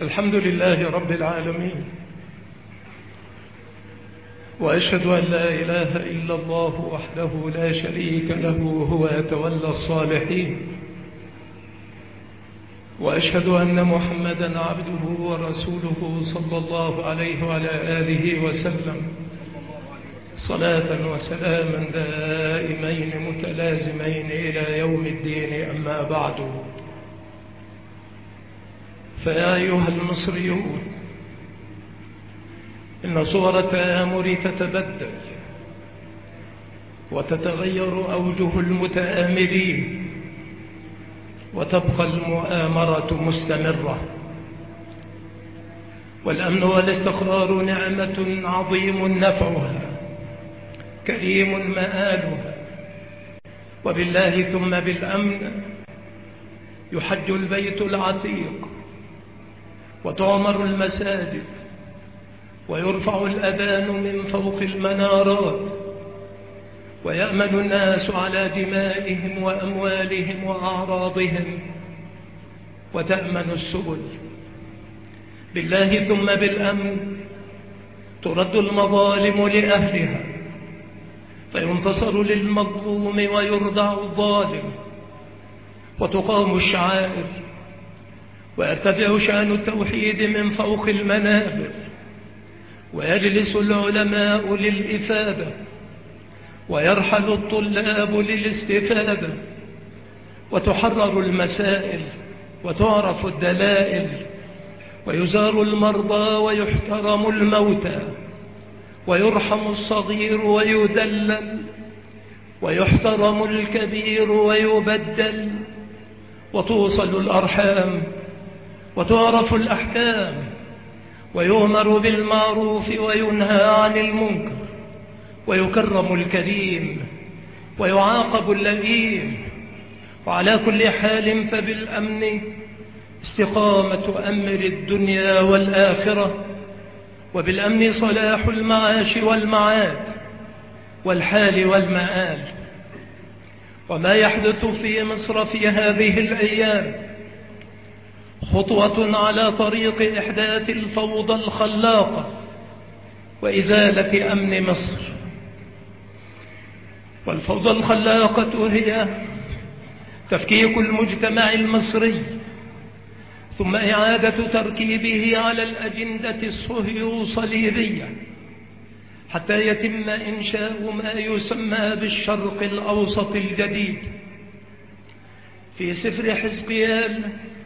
الحمد لله رب العالمين، وأشهد أن لا إله إلا الله وحده لا شريك له هو يتولى الصالحين، وأشهد أن محمدا عبده ورسوله صلى الله عليه وعلى آله وسلم صلاة وسلاما دائمين متلازمين إلى يوم الدين. أما بعد، فيا أيها المصريون، إن صور التآمر تتبدل وتتغير أوجه المتآمرين، وتبقى المؤامرة مستمرة، والأمن والاستقرار نعمة عظيم نفعها كريم مآلها، وبالله ثم بالأمن يحج البيت العتيق، وتعمر المساجد، ويرفع الأذان من فوق المنارات، ويأمن الناس على دمائهم وأموالهم وأعراضهم، وتأمن السبل. بالله ثم بالأمن ترد المظالم لأهلها، فينتصر للمظلوم ويردع الظالم، وتقام الشعائر، ويرتفع شأن التوحيد من فوق المنابر، ويجلس العلماء للإفادة، ويرحل الطلاب للاستفادة، وتحرر المسائل، وتعرف الدلائل، ويزار المرضى، ويحترم الموتى، ويرحم الصغير ويدلل، ويحترم الكبير ويبدل، وتوصل الأرحام، وتعرف الأحكام، ويؤمر بالمعروف وينهى عن المنكر، ويكرم الكريم ويعاقب اللئيم. وعلى كل حال فبالأمن استقامة أمر الدنيا والآخرة، وبالأمن صلاح المعاش والمعاد والحال والمآل. وما يحدث في مصر في هذه الأيام خطوة على طريق إحداث الفوضى الخلاقة وإزالة أمن مصر. والفوضى الخلاقة هي تفكيك المجتمع المصري، ثم إعادة تركيبه على الأجندة الصهيوصليبية، حتى يتم إنشاء ما يسمى بالشرق الأوسط الجديد. في سفر حزقيال: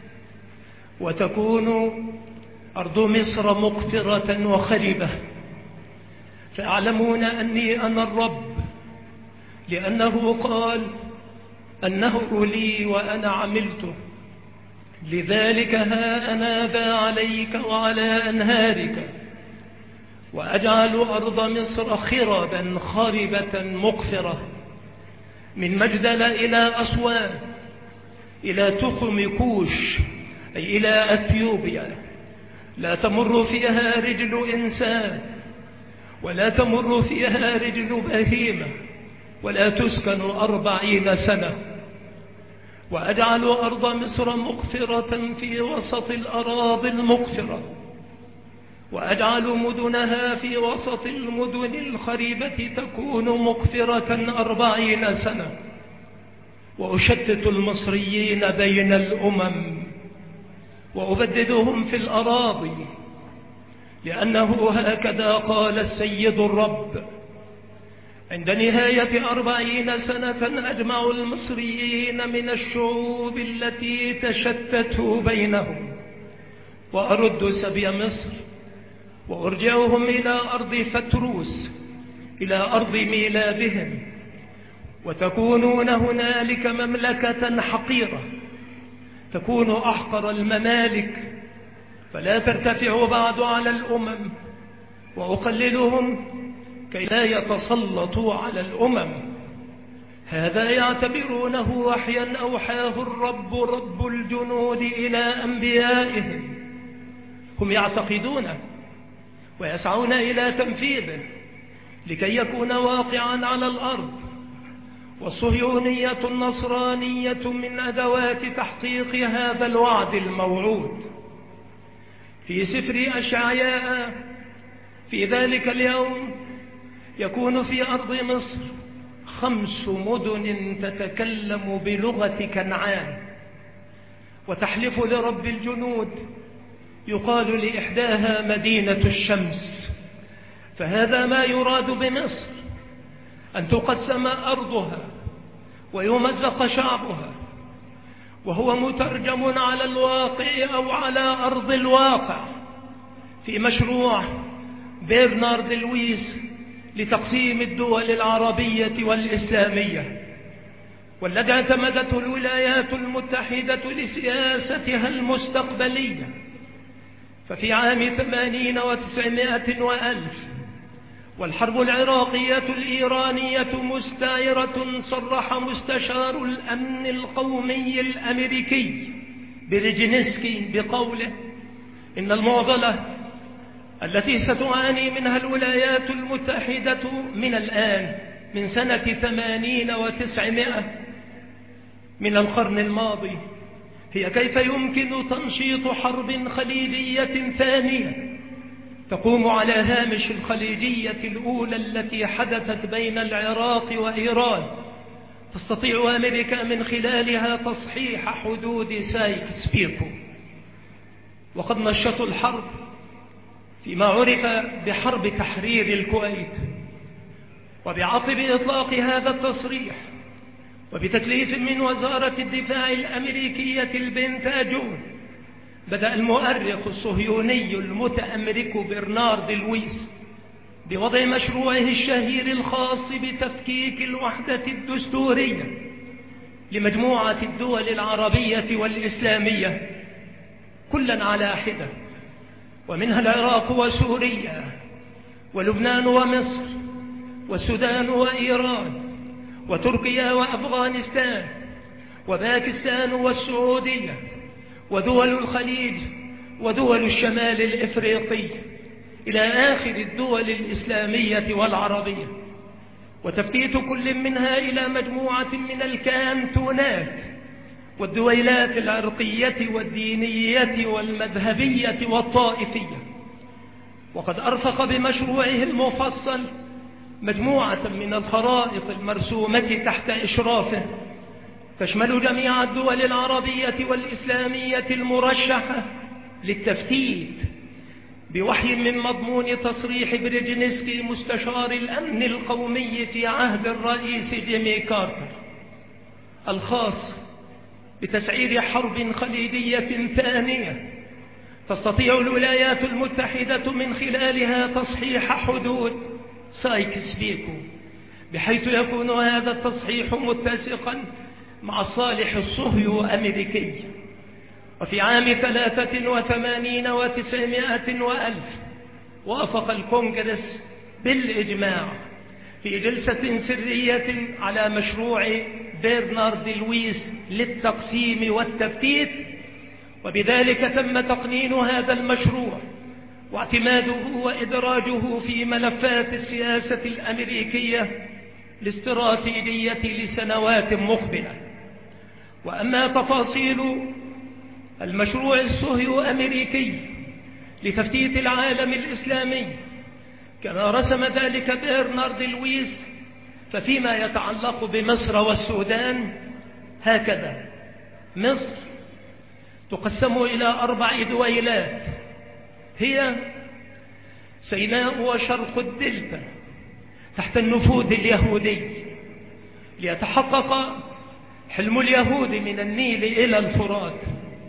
وتكون أرض مصر مقفرة وخربة، فيعلمون أني أنا الرب، لأنه قال أنه لي وأنا عملته. لذلك ها أنا ذا عليك وعلى أنهارك، وأجعل أرض مصر خربا خربة مقفرة، من مجدل إلى أسوان، إلى تخم كوش، أي إلى أثيوبيا، لا تمر فيها رجل إنسان، ولا تمر فيها رجل بهيمة، ولا تسكن 40 سنة. وأجعل أرض مصر مقفرة في وسط الأراضي المقفرة، وأجعل مدنها في وسط المدن الخريبة تكون مقفرة 40 سنة. وأشتت المصريين بين الأمم، وأبددهم في الأراضي، لأنه هكذا قال السيد الرب: عند نهاية 40 سنة أجمع المصريين من الشعوب التي تشتتوا بينهم، وأرد سبي مصر، وأرجعهم إلى أرض فتروس، إلى أرض ميلادهم، وتكونون هنالك مملكة حقيرة، تكون أحقر الممالك، فلا ترتفع بعد على الأمم، وأقللهم كي لا يتسلطوا على الأمم. هذا يعتبرونه وحيا أوحاه الرب رب الجنود إلى أنبيائهم، هم يعتقدونه ويسعون إلى تنفيذه لكي يكون واقعا على الأرض. والصهيونية النصرانية من أدوات تحقيق هذا الوعد الموعود. في سفر أشعياء: في ذلك اليوم يكون في أرض مصر 5 مدن تتكلم بلغة كنعان، وتحلف لرب الجنود، يقال لإحداها مدينة الشمس. فهذا ما يراد بمصر، أن تقسم أرضها ويمزق شعبها، وهو مترجم على الواقع أو على أرض الواقع في مشروع برنارد لويس لتقسيم الدول العربية والإسلامية، والذي اعتمدته الولايات المتحدة لسياستها المستقبلية. ففي عام 80 و900 وألف والحرب العراقية الإيرانية مستعرة، صرح مستشار الأمن القومي الأمريكي بريجينسكي بقوله إن المعضلة التي ستعاني منها الولايات المتحدة من الآن من سنة 80 و900 من القرن الماضي هي كيف يمكن تنشيط حرب خليجية ثانية تقوم على هامش الخليجية الأولى التي حدثت بين العراق وإيران، تستطيع أمريكا من خلالها تصحيح حدود سايكس بيكو. وقد نشطوا الحرب فيما عرف بحرب تحرير الكويت، وبعقب إطلاق هذا التصريح وبتكليف من وزارة الدفاع الأمريكية البنتاجون، بدأ المؤرخ الصهيوني المتأمرك برنارد لويس بوضع مشروعه الشهير الخاص بتفكيك الوحدة الدستورية لمجموعة الدول العربية والإسلامية كلا على حدة، ومنها العراق وسوريا ولبنان ومصر والسودان وإيران وتركيا وأفغانستان وباكستان والسعودية ودول الخليج ودول الشمال الإفريقي إلى آخر الدول الإسلامية والعربية، وتفتيت كل منها إلى مجموعة من الكانتونات والدويلات العرقية والدينية والمذهبية والطائفية. وقد أرفق بمشروعه المفصل مجموعة من الخرائط المرسومة تحت إشرافه، تشمل جميع الدول العربية والإسلامية المرشحة للتفتيت بوحي من مضمون تصريح بريجينسكي مستشار الأمن القومي في عهد الرئيس جيمي كارتر، الخاص بتسعير حرب خليجية ثانية تستطيع الولايات المتحدة من خلالها تصحيح حدود سايكس بيكو، بحيث يكون هذا التصحيح متسقا مع الصالح الصهيو أمريكي. وفي عام 83 و900 وألف وافق الكونغرس بالإجماع في جلسة سرية على مشروع برنارد لويس للتقسيم والتفتيت، وبذلك تم تقنين هذا المشروع واعتماده وإدراجه في ملفات السياسة الأمريكية الاستراتيجية لسنوات مقبلة. وأما تفاصيل المشروع الصهيو أمريكي لتفتيت العالم الإسلامي كما رسم ذلك برنارد لويس، ففيما يتعلق بمصر والسودان هكذا: مصر تقسم إلى 4 دويلات هي سيناء وشرق الدلتا تحت النفوذ اليهودي، ليتحقق حلم اليهود من النيل إلى الفرات.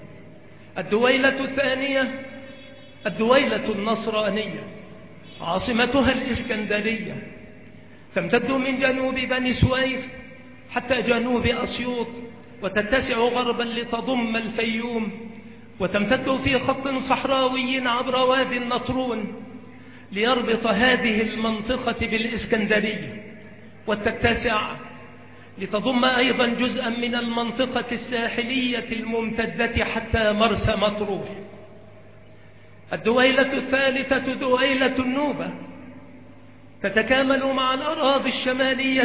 الدويلة الثانية الدويلة النصرانية، عاصمتها الإسكندرية، تمتد من جنوب بني سويف حتى جنوب أسيوط، وتتسع غربا لتضم الفيوم، وتمتد في خط صحراوي عبر وادي النطرون ليربط هذه المنطقة بالإسكندرية، وتتسع لتضم أيضا جزءا من المنطقة الساحلية الممتدة حتى مرسى مطروح. الدويلة الثالثة دويلة النوبة، تتكامل مع الأراضي الشمالية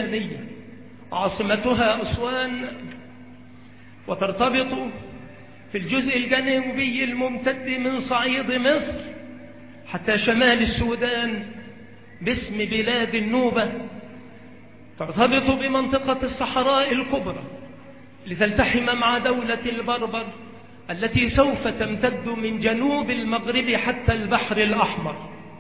السودانية، عاصمتها أسوان، وترتبط في الجزء الجنوبي الممتد من صعيد مصر حتى شمال السودان باسم بلاد النوبة، ترتبط بمنطقة الصحراء الكبرى لتلتحم مع دولة البربر التي سوف تمتد من جنوب المغرب حتى البحر الأحمر.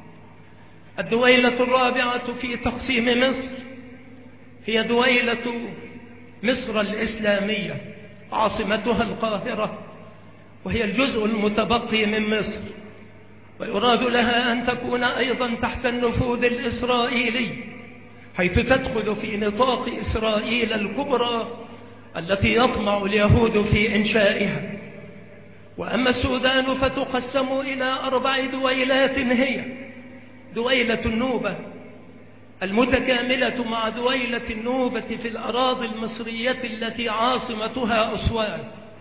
الدويلة الرابعة في تقسيم مصر هي دويلة مصر الإسلامية، عاصمتها القاهرة، وهي الجزء المتبقي من مصر، ويراد لها أن تكون أيضا تحت النفوذ الإسرائيلي، حيث تدخل في نطاق إسرائيل الكبرى التي يطمع اليهود في إنشائها. وأما السودان فتقسم إلى 4 دويلات، هي دويلة النوبة المتكاملة مع دويلة النوبة في الأراضي المصرية التي عاصمتها أسوان،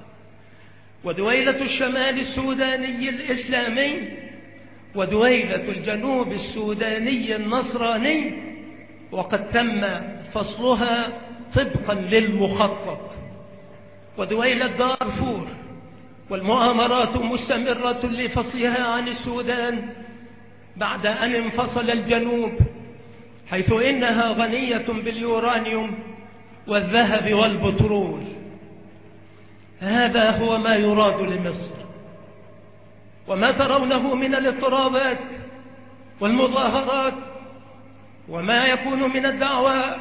ودويلة الشمال السوداني الإسلامي، ودويلة الجنوب السوداني النصراني، وقد تم فصلها طبقا للمخطط، ودويلة دارفور، والمؤامرات مستمرة لفصلها عن السودان بعد أن انفصل الجنوب، حيث إنها غنية باليورانيوم والذهب والبترول. هذا هو ما يراد لمصر، وما ترونه من الاضطرابات والمظاهرات وما يكون من الدعوة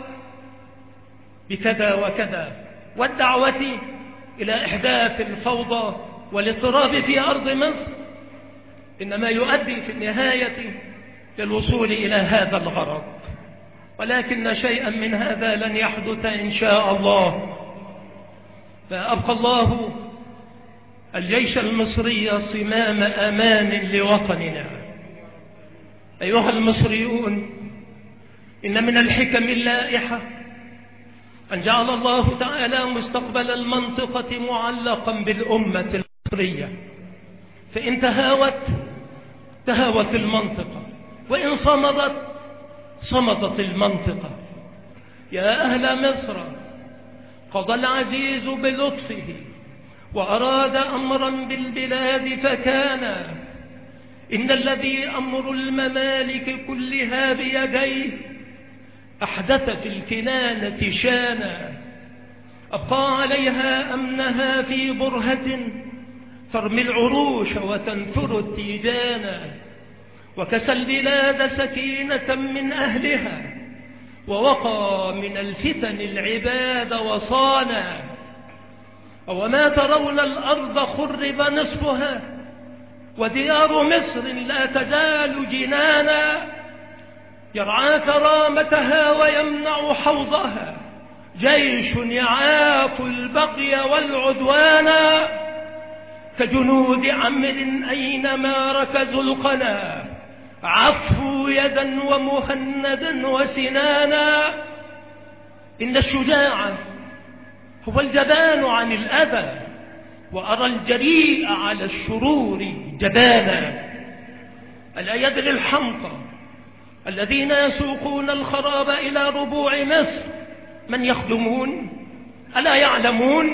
بكذا وكذا والدعوة إلى إحداث الفوضى والاضطراب في أرض مصر إنما يؤدي في النهاية للوصول إلى هذا الغرض، ولكن شيئا من هذا لن يحدث إن شاء الله. فأبقى الله الجيش المصري صمام أمان لوطننا. أيها المصريون، إن من الحكم اللائحة أن جعل الله تعالى مستقبل المنطقة معلقا بالأمة المصرية، فإن تهاوت المنطقة، وإن صمدت المنطقة. يا أهل مصر، قضى العزيز بلطفه وأراد أمرا بالبلاد فكان، إن الذي أمر الممالك كلها بيديه أحدث في الكنانة شانا، أبقى عليها أمنها في برهة ترمي العروش وتنثر التيجانا، وكسى البلاد سكينة من أهلها ووقى من الفتن العباد وصانا. وما ترون الأرض خرب نصفها وديار مصر لا تزال جنانا، يرعى كرامتها ويمنع حوضها جيش يعاف البغي والعدوان، كجنود عمرو أينما ركزوا القنا عفوا يدا ومهندا وسنانا. إن الشجاع هو الجبان عن الأذى، وأرى الجريء على الشرور جبانا. ألا يدري الحمقى الذين يسوقون الخراب إلى ربوع مصر من يخدمون؟ ألا يعلمون؟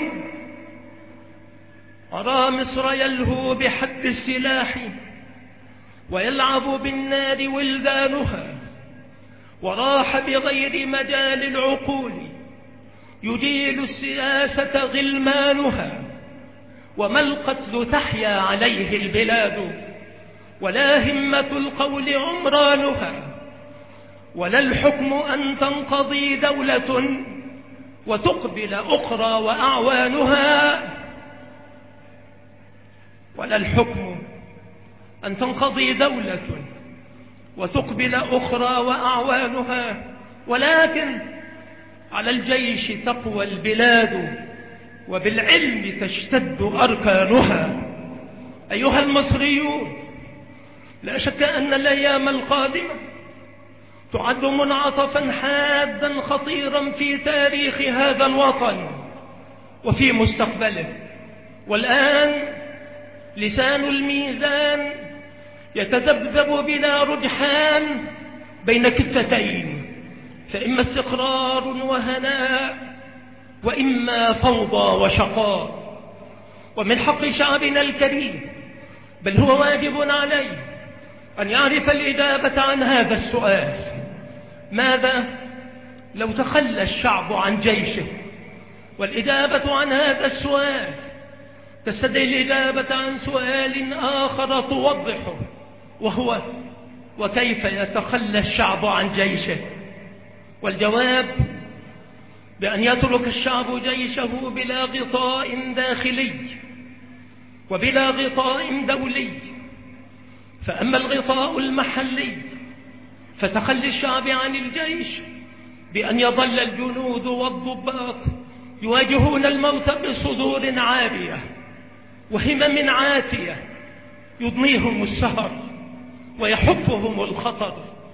أرى مصر يلهو بحد السلاح ويلعب بالنار ولدانها، وراح بغير مجال العقول يجيل السياسة غلمانها، وما القتل تحيا عليه البلاد ولا همة القول عمرانها، ولا الحكم أن تنقضي دولة وتقبل أخرى وأعوانها، ولا الحكم أن تنقضي دولة وتقبل أخرى وأعوانها، ولكن على الجيش تقوى البلاد وبالعلم تشتد أركانها. أيها المصريون، لا شك أن الأيام القادمة تعد منعطفا حادا خطيرا في تاريخ هذا الوطن وفي مستقبله، والآن لسان الميزان يتذبذب بلا رجحان بين كفتين، فإما استقرار وهناء وإما فوضى وشقاء. ومن حق شعبنا الكريم، بل هو واجب عليه أن يعرف الإجابة عن هذا السؤال: ماذا لو تخلى الشعب عن جيشه؟ والإجابة عن هذا السؤال تستدعي الإجابة عن سؤال آخر توضحه، وهو: وكيف يتخلى الشعب عن جيشه؟ والجواب بأن يترك الشعب جيشه بلا غطاء داخلي وبلا غطاء دولي. فأما الغطاء المحلي فتخلي الشعب عن الجيش بأن يظل الجنود والضباط يواجهون الموت بصدور عارية وهمم عاتية، يضنيهم السهر ويحفهم الخطر،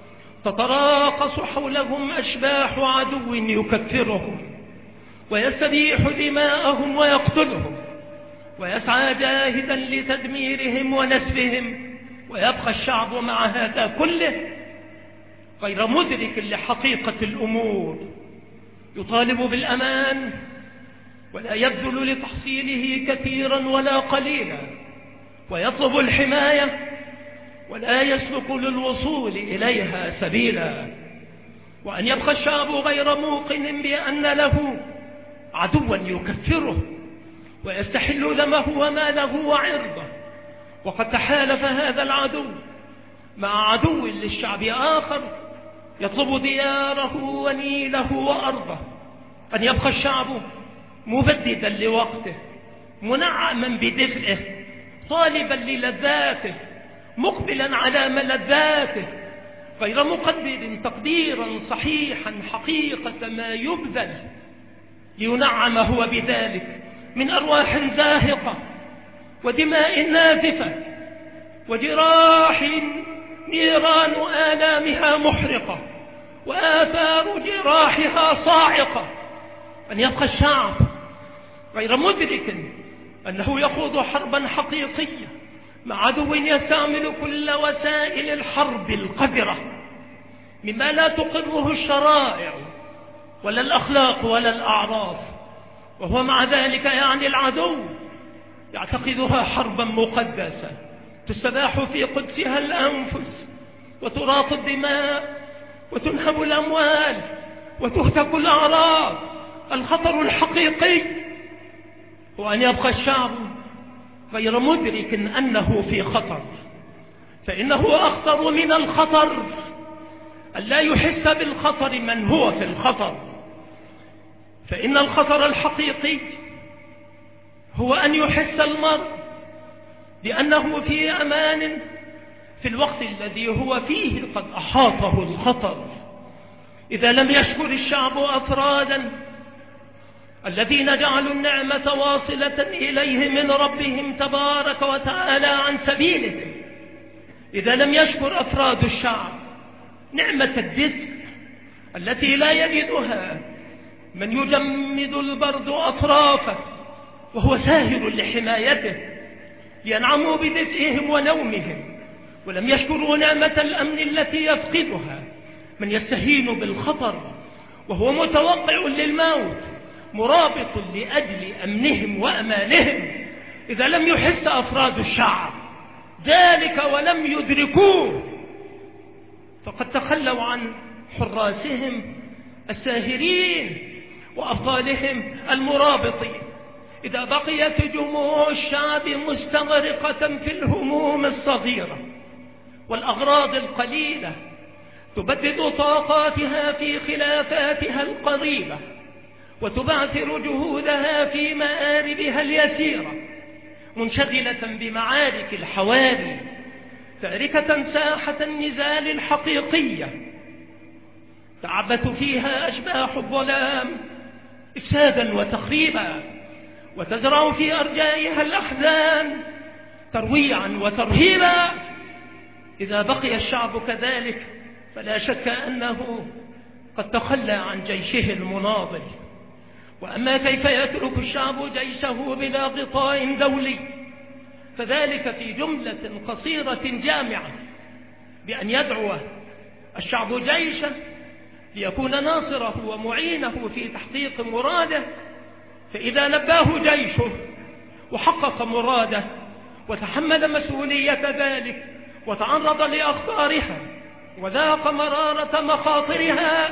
تتراقص حولهم أشباح عدو يكفرهم ويستبيح دماءهم ويقتلهم، ويسعى جاهدا لتدميرهم ونسفهم، ويبقى الشعب مع هذا كله غير مدرك لحقيقة الأمور، يطالب بالأمان ولا يبذل لتحصيله كثيرا ولا قليلا، ويطلب الحماية ولا يسلك للوصول إليها سبيلا. وأن يبقى الشعب غير موقن بأن له عدوا يكفره ويستحل دمه وماله وعرضه، وقد تحالف هذا العدو مع عدو للشعب آخر يطلب دياره ونيله وأرضه. أن يبقى الشعب مبددا لوقته، منعما بدفئه، طالبا للذاته، مقبلا على ملذاته، غير مقدر تقديرا صحيحا حقيقة ما يبذل لينعم هو بذلك من أرواح زاهقة ودماء نازفة وجراح نيران آلامها محرقة وآثار جراحها صاعقة. أن يبقى الشعب غير مدرك أنه يخوض حربا حقيقية مع عدو يستعمل كل وسائل الحرب القذرة مما لا تقره الشرائع ولا الأخلاق ولا الأعراف، وهو مع ذلك يعني العدو يعتقدها حربا مقدسة تستباح في قدسها الأنفس وتراق الدماء وتنهب الأموال وتهتك الأعراض. الخطر الحقيقي هو أن يبقى الشعب غير مدرك أنه في خطر، فإنه أخطر من الخطر أن لا يحس بالخطر من هو في الخطر. فإن الخطر الحقيقي هو أن يحس المرء بأنه في أمان في الوقت الذي هو فيه قد أحاطه الخطر. إذا لم يشكر الشعب أفرادا الذين جعلوا النعمة واصلة إليه من ربهم تبارك وتعالى عن سبيلهم، إذا لم يشكر أفراد الشعب نعمة الدفء التي لا يجدها من يجمد البرد أطرافه وهو ساهر لحمايته لينعموا بدفئهم ونومهم، ولم يشكروا نعمة الأمن التي يفقدها من يستهين بالخطر وهو متوقع للموت مرابط لأجل أمنهم وأمانهم، إذا لم يحس أفراد الشعب ذلك ولم يدركوه فقد تخلوا عن حراسهم الساهرين وأبطالهم المرابطين. إذا بقيت جموع الشعب مستغرقة في الهموم الصغيرة والأغراض القليلة تبدد طاقاتها في خلافاتها القريبة وتبعثر جهودها في مآربها اليسيرة، منشغلة بمعارك الحواري، تاركة ساحة النزال الحقيقية تعبث فيها أشباح الظلام إفسادا وتخريبا، وتزرع في أرجائها الأحزان ترويعا وترهيبا. إذا بقي الشعب كذلك فلا شك أنه قد تخلى عن جيشه المناضل. وأما كيف يترك الشعب جيشه بلا غطاء دولي فذلك في جملة قصيرة جامعة بأن يدعو الشعب جيشه ليكون ناصره ومعينه في تحقيق مراده، فإذا لباه جيشه وحقق مراده وتحمل مسؤولية ذلك وتعرض لأخطارها وذاق مرارة مخاطرها،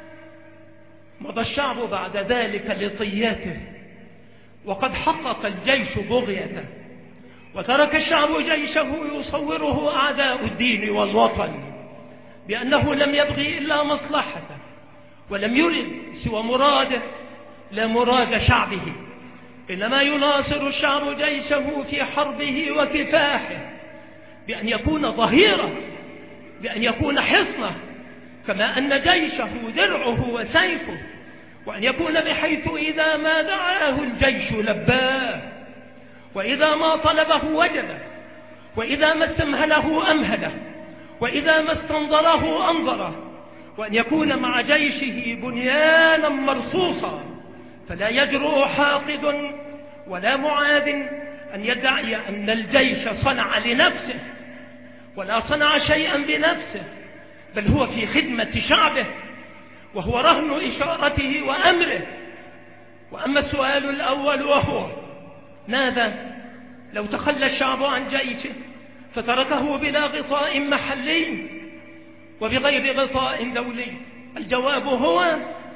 مضى الشعب بعد ذلك لطياته، وقد حقق الجيش بغيته، وترك الشعب جيشه يصوره أعداء الدين والوطن بأنه لم يبغي إلا مصلحته، ولم يرد سوى مراده لا مراد شعبه، إنما يناصر الشعب جيشه في حربه وكفاحه بأن يكون ظهيرا، بأن يكون حصنه، كما أن جيشه درعه وسيفه، وأن يكون بحيث إذا ما دعاه الجيش لباه، وإذا ما طلبه وجده، وإذا ما استمهله أمهله، وإذا ما استنظره أنظره، وأن يكون مع جيشه بنيانا مرصوصا، فلا يجرؤ حاقد ولا معاد أن يدعي أن الجيش صنع لنفسه، ولا صنع شيئا بنفسه، بل هو في خدمة شعبه، وهو رهن إشارته وأمره. وأما السؤال الأول وهو ماذا لو تخلى الشعب عن جيشه فتركه بلا غطاء محلي وبغير غطاء دولي؟ الجواب هو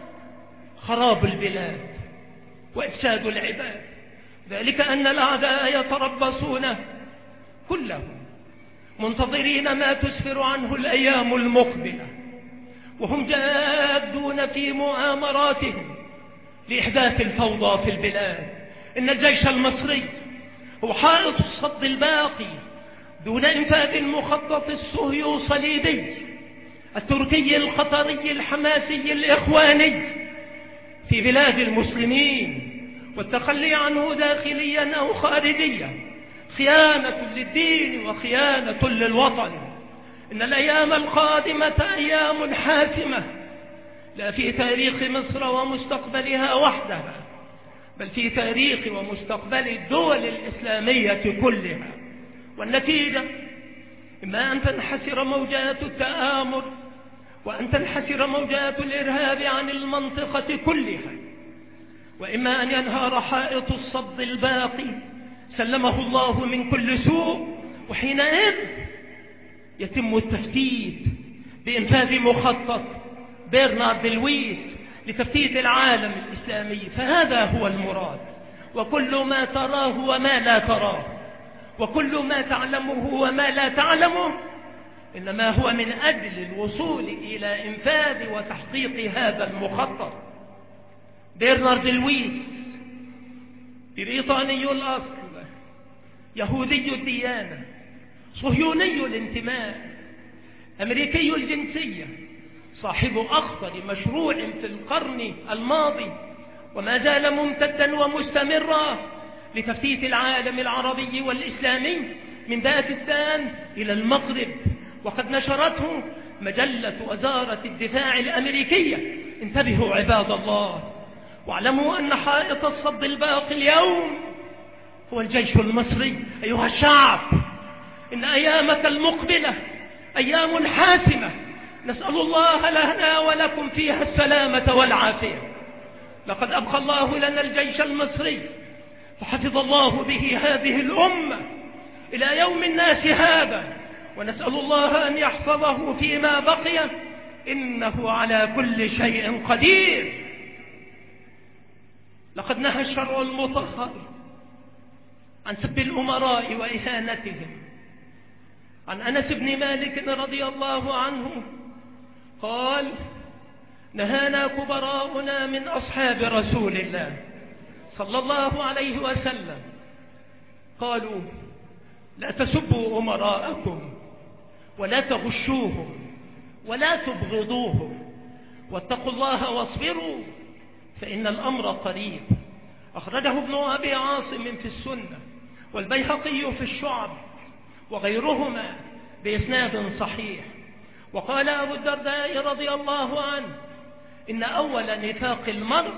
خراب البلاد وإفساد العباد، ذلك أن الأعداء يتربصون كلهم منتظرين ما تسفر عنه الأيام المقبلة، وهم جادون في مؤامراتهم لإحداث الفوضى في البلاد. إن الجيش المصري هو حائط الصد الباقي دون إنفاذ المخطط الصهيوني الصليبي التركي القطري الحماسي الإخواني في بلاد المسلمين، والتخلي عنه داخليا أو خارجيا خيانة للدين وخيانة للوطن. إن الأيام القادمة أيام حاسمة، لا في تاريخ مصر ومستقبلها وحدها، بل في تاريخ ومستقبل الدول الإسلامية كلها. والنتيجة إما أن تنحسر موجات التآمر، وأن تنحسر موجات الإرهاب عن المنطقة كلها، وإما أن ينهار حائط الصد الباقي سلمه الله من كل سوء، وحينئذ يتم التفتيت بإنفاذ مخطط برنارد لويس لتفتيت العالم الإسلامي. فهذا هو المراد، وكل ما تراه وما لا تراه، وكل ما تعلمه وما لا تعلمه، إنما هو من أجل الوصول إلى إنفاذ وتحقيق هذا المخطط. برنارد لويس بريطاني الأصل، يهودي الديانة، صهيوني الانتماء، أمريكي الجنسية، صاحب أخطر مشروع في القرن الماضي وما زال ممتدا ومستمرا لتفتيت العالم العربي والإسلامي من باكستان إلى المغرب، وقد نشرته مجلة وزارة الدفاع الأمريكية. انتبهوا عباد الله، واعلموا أن حائط الصد الباقي اليوم هو الجيش المصري. أيها الشعب، إن أيامك المقبلة أيام حاسمة، نسأل الله لنا ولكم فيها السلامة والعافية. لقد أبقى الله لنا الجيش المصري، فحفظ الله به هذه الأمة إلى يوم الناس هذا، ونسأل الله أن يحفظه فيما بقي، إنه على كل شيء قدير. لقد نهى الشرع المطهر عن سب الأمراء وإهانتهم. عن أنس بن مالك رضي الله عنه قال: نهانا كبراؤنا من أصحاب رسول الله صلى الله عليه وسلم، قالوا: لا تسبوا أمراءكم ولا تغشوهم ولا تبغضوهم، واتقوا الله واصبروا فإن الأمر قريب. أخرجه ابن أبي عاصم في السنة، والبيهقي في الشعب، وغيرهما بإسناد صحيح. وقال أبو الدرداء رضي الله عنه: إن أول نفاق المرء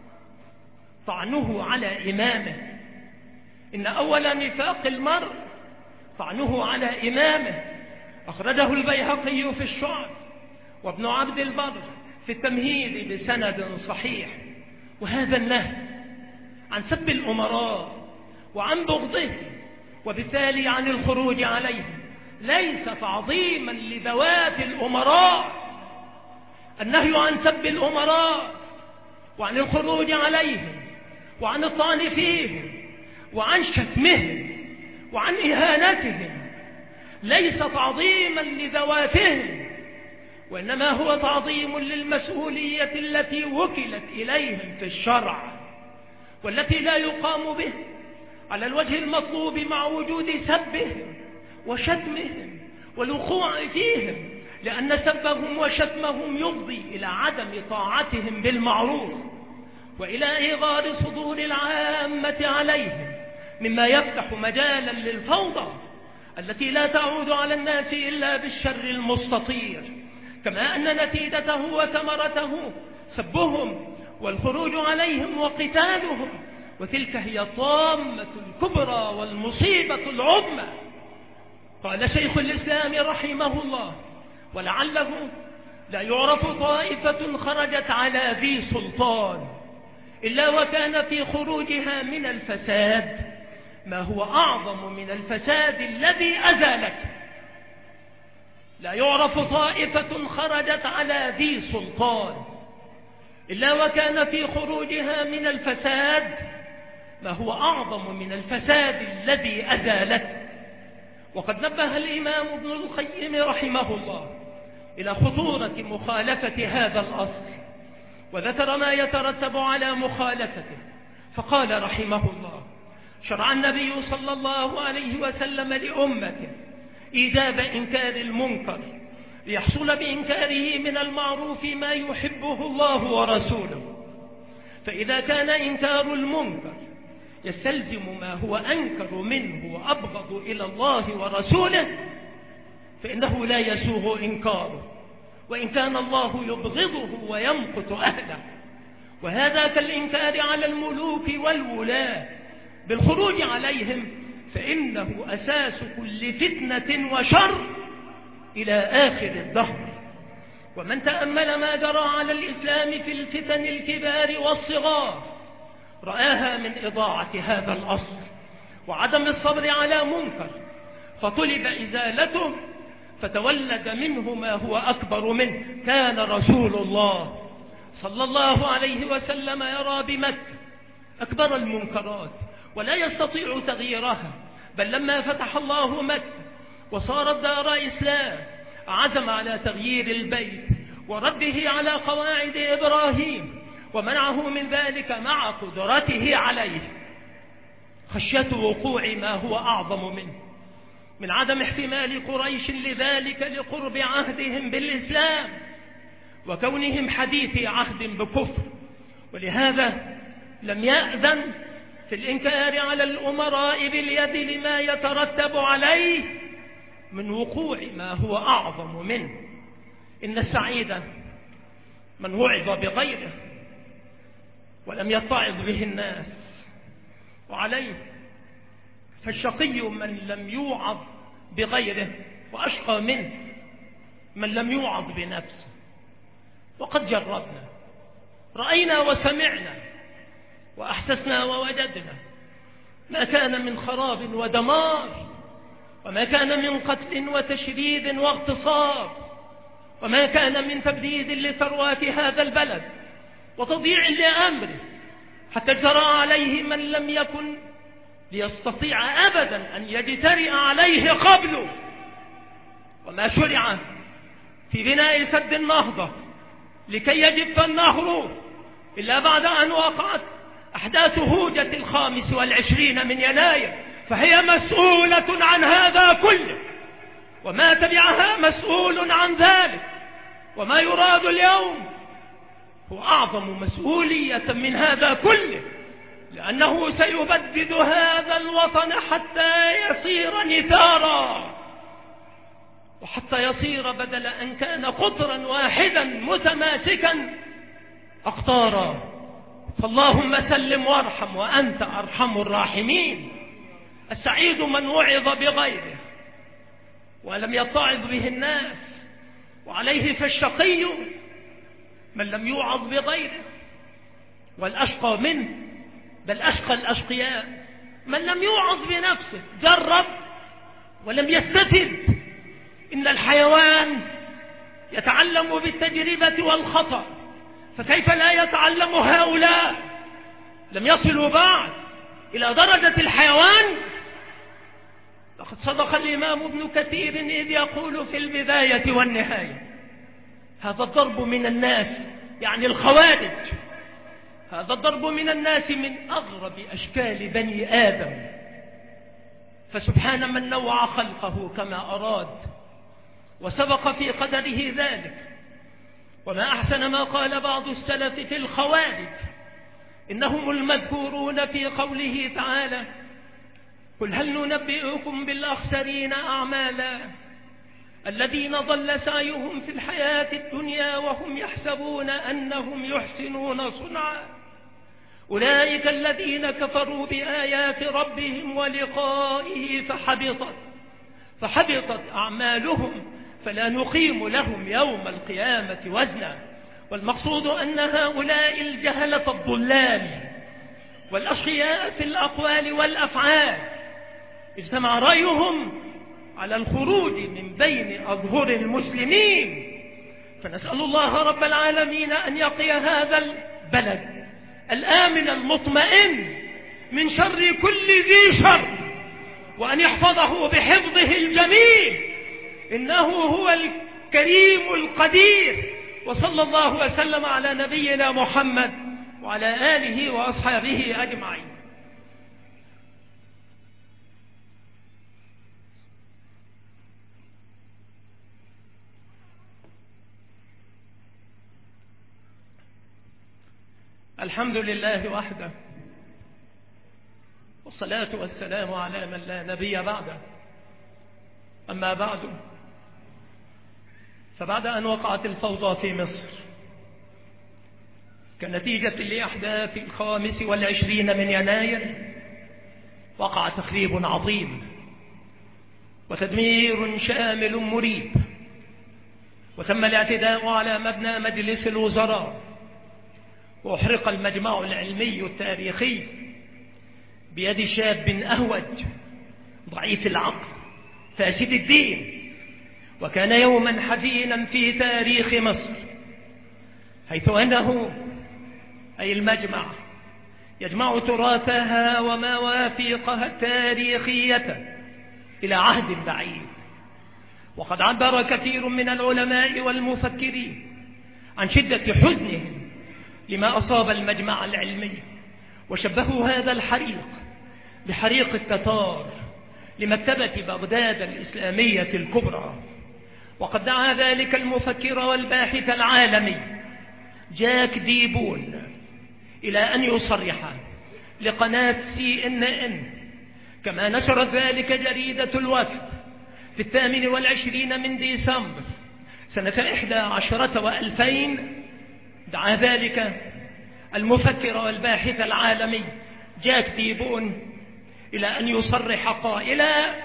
طعنه على إمامه. إن أول نفاق المرء طعنه على إمامه. أخرجه البيهقي في الشعب، وابن عبد البر في التمهيد بسند صحيح. وهذا النهي عن سب الأمراء وعن بغضهم، وبالتالي عن الخروج عليهم، ليس تعظيما لذوات الأمراء. النهي عن سب الأمراء وعن الخروج عليهم وعن الطعن فيهم وعن شتمهم وعن إهانتهم ليس تعظيما لذواتهم، وإنما هو تعظيم للمسؤولية التي وكلت إليهم في الشرع، والتي لا يقام به على الوجه المطلوب مع وجود سبهم وشتمهم والوقوع فيهم، لأن سبهم وشتمهم يفضي إلى عدم طاعتهم بالمعروف وإلى إيغار صدور العامة عليهم، مما يفتح مجالا للفوضى التي لا تعود على الناس إلا بالشر المستطير، كما أن نتيجته وثمرته سبهم والخروج عليهم وقتالهم، وتلك هي الطامة الكبرى والمصيبة العظمى. قال شيخ الإسلام رحمه الله: ولعله لا يعرف طائفة خرجت على ذي سلطان إلا وكان في خروجها من الفساد ما هو أعظم من الفساد الذي أزالك. لا يعرف طائفة خرجت على ذي سلطان إلا وكان في خروجها من الفساد ما هو أعظم من الفساد الذي أزالك. وقد نبه الإمام ابن القيم رحمه الله إلى خطورة مخالفة هذا الأصل، وذكر ما يترتب على مخالفته، فقال رحمه الله: شرع النبي صلى الله عليه وسلم لأمته إيجاب إنكار المنكر ليحصل بإنكاره من المعروف ما يحبه الله ورسوله، فإذا كان إنكار المنكر يستلزم ما هو أنكر منه وأبغض إلى الله ورسوله فإنه لا يسوغ إنكاره، وإن كان الله يبغضه ويمقت أهله. وهذا كالإنكار على الملوك والولاة بالخروج عليهم، فإنه أساس كل فتنة وشر إلى آخر الدهر. ومن تأمل ما جرى على الإسلام في الفتن الكبار والصغار رآها من إضاعة هذا الأصل وعدم الصبر على منكر فطلب إزالته، فتولد منه ما هو أكبر منه. كان رسول الله صلى الله عليه وسلم يرى بمكة أكبر المنكرات ولا يستطيع تغييرها، بل لما فتح الله مكة وصارت دار إسلام عزم على تغيير البيت ورده على قواعد إبراهيم، ومنعه من ذلك مع قدرته عليه خشية وقوع ما هو أعظم منه من عدم احتمال قريش لذلك لقرب عهدهم بالإسلام وكونهم حديث عهد بكفر، ولهذا لم يأذن في الإنكار على الأمراء باليد لما يترتب عليه من وقوع ما هو أعظم منه. إن السعيد من وعظ بغيره ولم يتعظ به الناس، وعليه فالشقي من لم يوعظ بغيره، وأشقى منه من لم يوعظ بنفسه. وقد جربنا، رأينا وسمعنا وأحسسنا ووجدنا ما كان من خراب ودمار، وما كان من قتل وتشريد واغتصاب، وما كان من تبديد لثروات هذا البلد وتضييع لأمره، حتى جرى عليه من لم يكن ليستطيع أبدا أن يجترئ عليه قبله. وما شرع في بناء سد النهضة لكي يجف النهر إلا بعد أن وقعت أحداث هوجة 25 من يناير، فهي مسؤولة عن هذا كله، وما تبعها مسؤول عن ذلك. وما يراد اليوم هو أعظم مسؤولية من هذا كله، لأنه سيبدد هذا الوطن حتى يصير نثارا، وحتى يصير بدل أن كان قطرا واحدا متماسكا أقطارا. فاللهم سلم وارحم وأنت أرحم الراحمين. السعيد من وعظ بغيره ولم يتعظ به الناس، وعليه فالشقي من لم يوعظ بغيره، والأشقى منه بل أشقى الأشقياء من لم يوعظ بنفسه جرب ولم يستفد. إن الحيوان يتعلم بالتجربة والخطأ، فكيف لا يتعلم هؤلاء؟ لم يصلوا بعد إلى درجة الحيوان. لقد صدق الإمام ابن كثير إذ يقول في البداية والنهاية: هذا الضرب من الناس، يعني الخوارج، هذا الضرب من الناس من أغرب أشكال بني آدم، فسبحان من نوع خلقه كما أراد وسبق في قدره ذلك. وما أحسن ما قال بعض السلف في الخوارج، إنهم المذكورون في قوله تعالى: قل هل ننبئكم بالأخسرين أعمالا الذين ضل سعيهم في الحياة الدنيا وهم يحسبون أنهم يحسنون صنعا أولئك الذين كفروا بآيات ربهم ولقائه فحبطت أعمالهم فلا نقيم لهم يوم القيامة وزنا. والمقصود أن هؤلاء الجهلة الضلال والأشقياء في الأقوال والأفعال اجتمع رأيهم على الخروج من بين أظهر المسلمين، فنسأل الله رب العالمين أن يقي هذا البلد الآمن المطمئن من شر كل ذي شر، وأن يحفظه بحفظه الجميل، إنه هو الكريم القدير. وصلى الله وسلم على نبينا محمد وعلى آله وأصحابه أجمعين. الحمد لله وحده، والصلاة والسلام على من لا نبي بعده. أما بعد، فبعد أن وقعت الفوضى في مصر كنتيجة لأحداث 25 من يناير، وقع تخريب عظيم وتدمير شامل مريب، وتم الاعتداء على مبنى مجلس الوزراء، وأحرق المجمع العلمي التاريخي بيد شاب أهوج ضعيف العقل فاسد الدين. وكان يوما حزينا في تاريخ مصر، حيث أنه أي المجمع يجمع تراثها ومواثيقها التاريخية إلى عهد بعيد. وقد عبر كثير من العلماء والمفكرين عن شدة حزنهم لما أصاب المجمع العلمي، وشبهوا هذا الحريق بحريق التتار لمكتبة بغداد الإسلامية الكبرى. وقد دعا ذلك المفكر والباحث العالمي جاك ديبون إلى أن يصرح لقناة CNN، كما نشرت ذلك جريدة الوفد في 28 من ديسمبر سنة 11 و2000. دعا ذلك المفكر والباحث العالمي جاك ديبون إلى أن يصرح قائلا: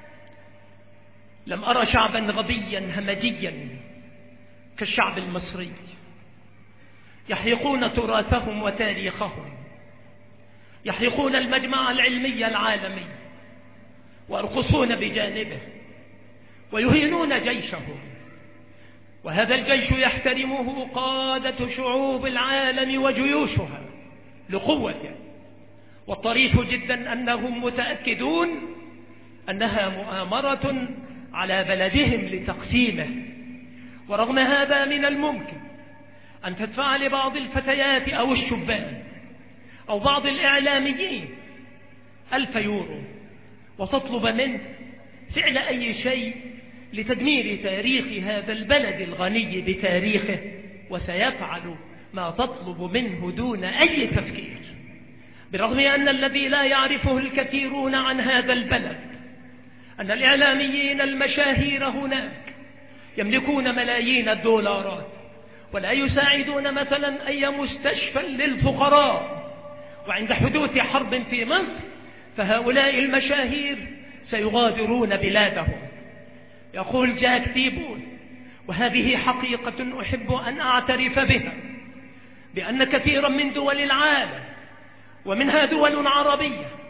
لم أرى شعبا غبيا همجيا كالشعب المصري، يحرقون تراثهم وتاريخهم، يحرقون المجمع العلمي العالمي ويرقصون بجانبه ويهينون جيشهم، وهذا الجيش يحترمه قادة شعوب العالم وجيوشها لقوته. والطريف جدا أنهم متأكدون أنها مؤامرة على بلدهم لتقسيمه. ورغم هذا من الممكن أن تدفع لبعض الفتيات أو الشبان أو بعض الإعلاميين 1000 يورو وتطلب منه فعل أي شيء لتدمير تاريخ هذا البلد الغني بتاريخه، وسيفعل ما تطلب منه دون أي تفكير. بالرغم أن الذي لا يعرفه الكثيرون عن هذا البلد أن الإعلاميين المشاهير هناك يملكون ملايين الدولارات ولا يساعدون مثلا أي مستشفى للفقراء، وعند حدوث حرب في مصر فهؤلاء المشاهير سيغادرون بلادهم. يقول جاك ديبون، وهذه حقيقة أحب أن أعترف بها، بأن كثيرا من دول العالم ومنها دول عربية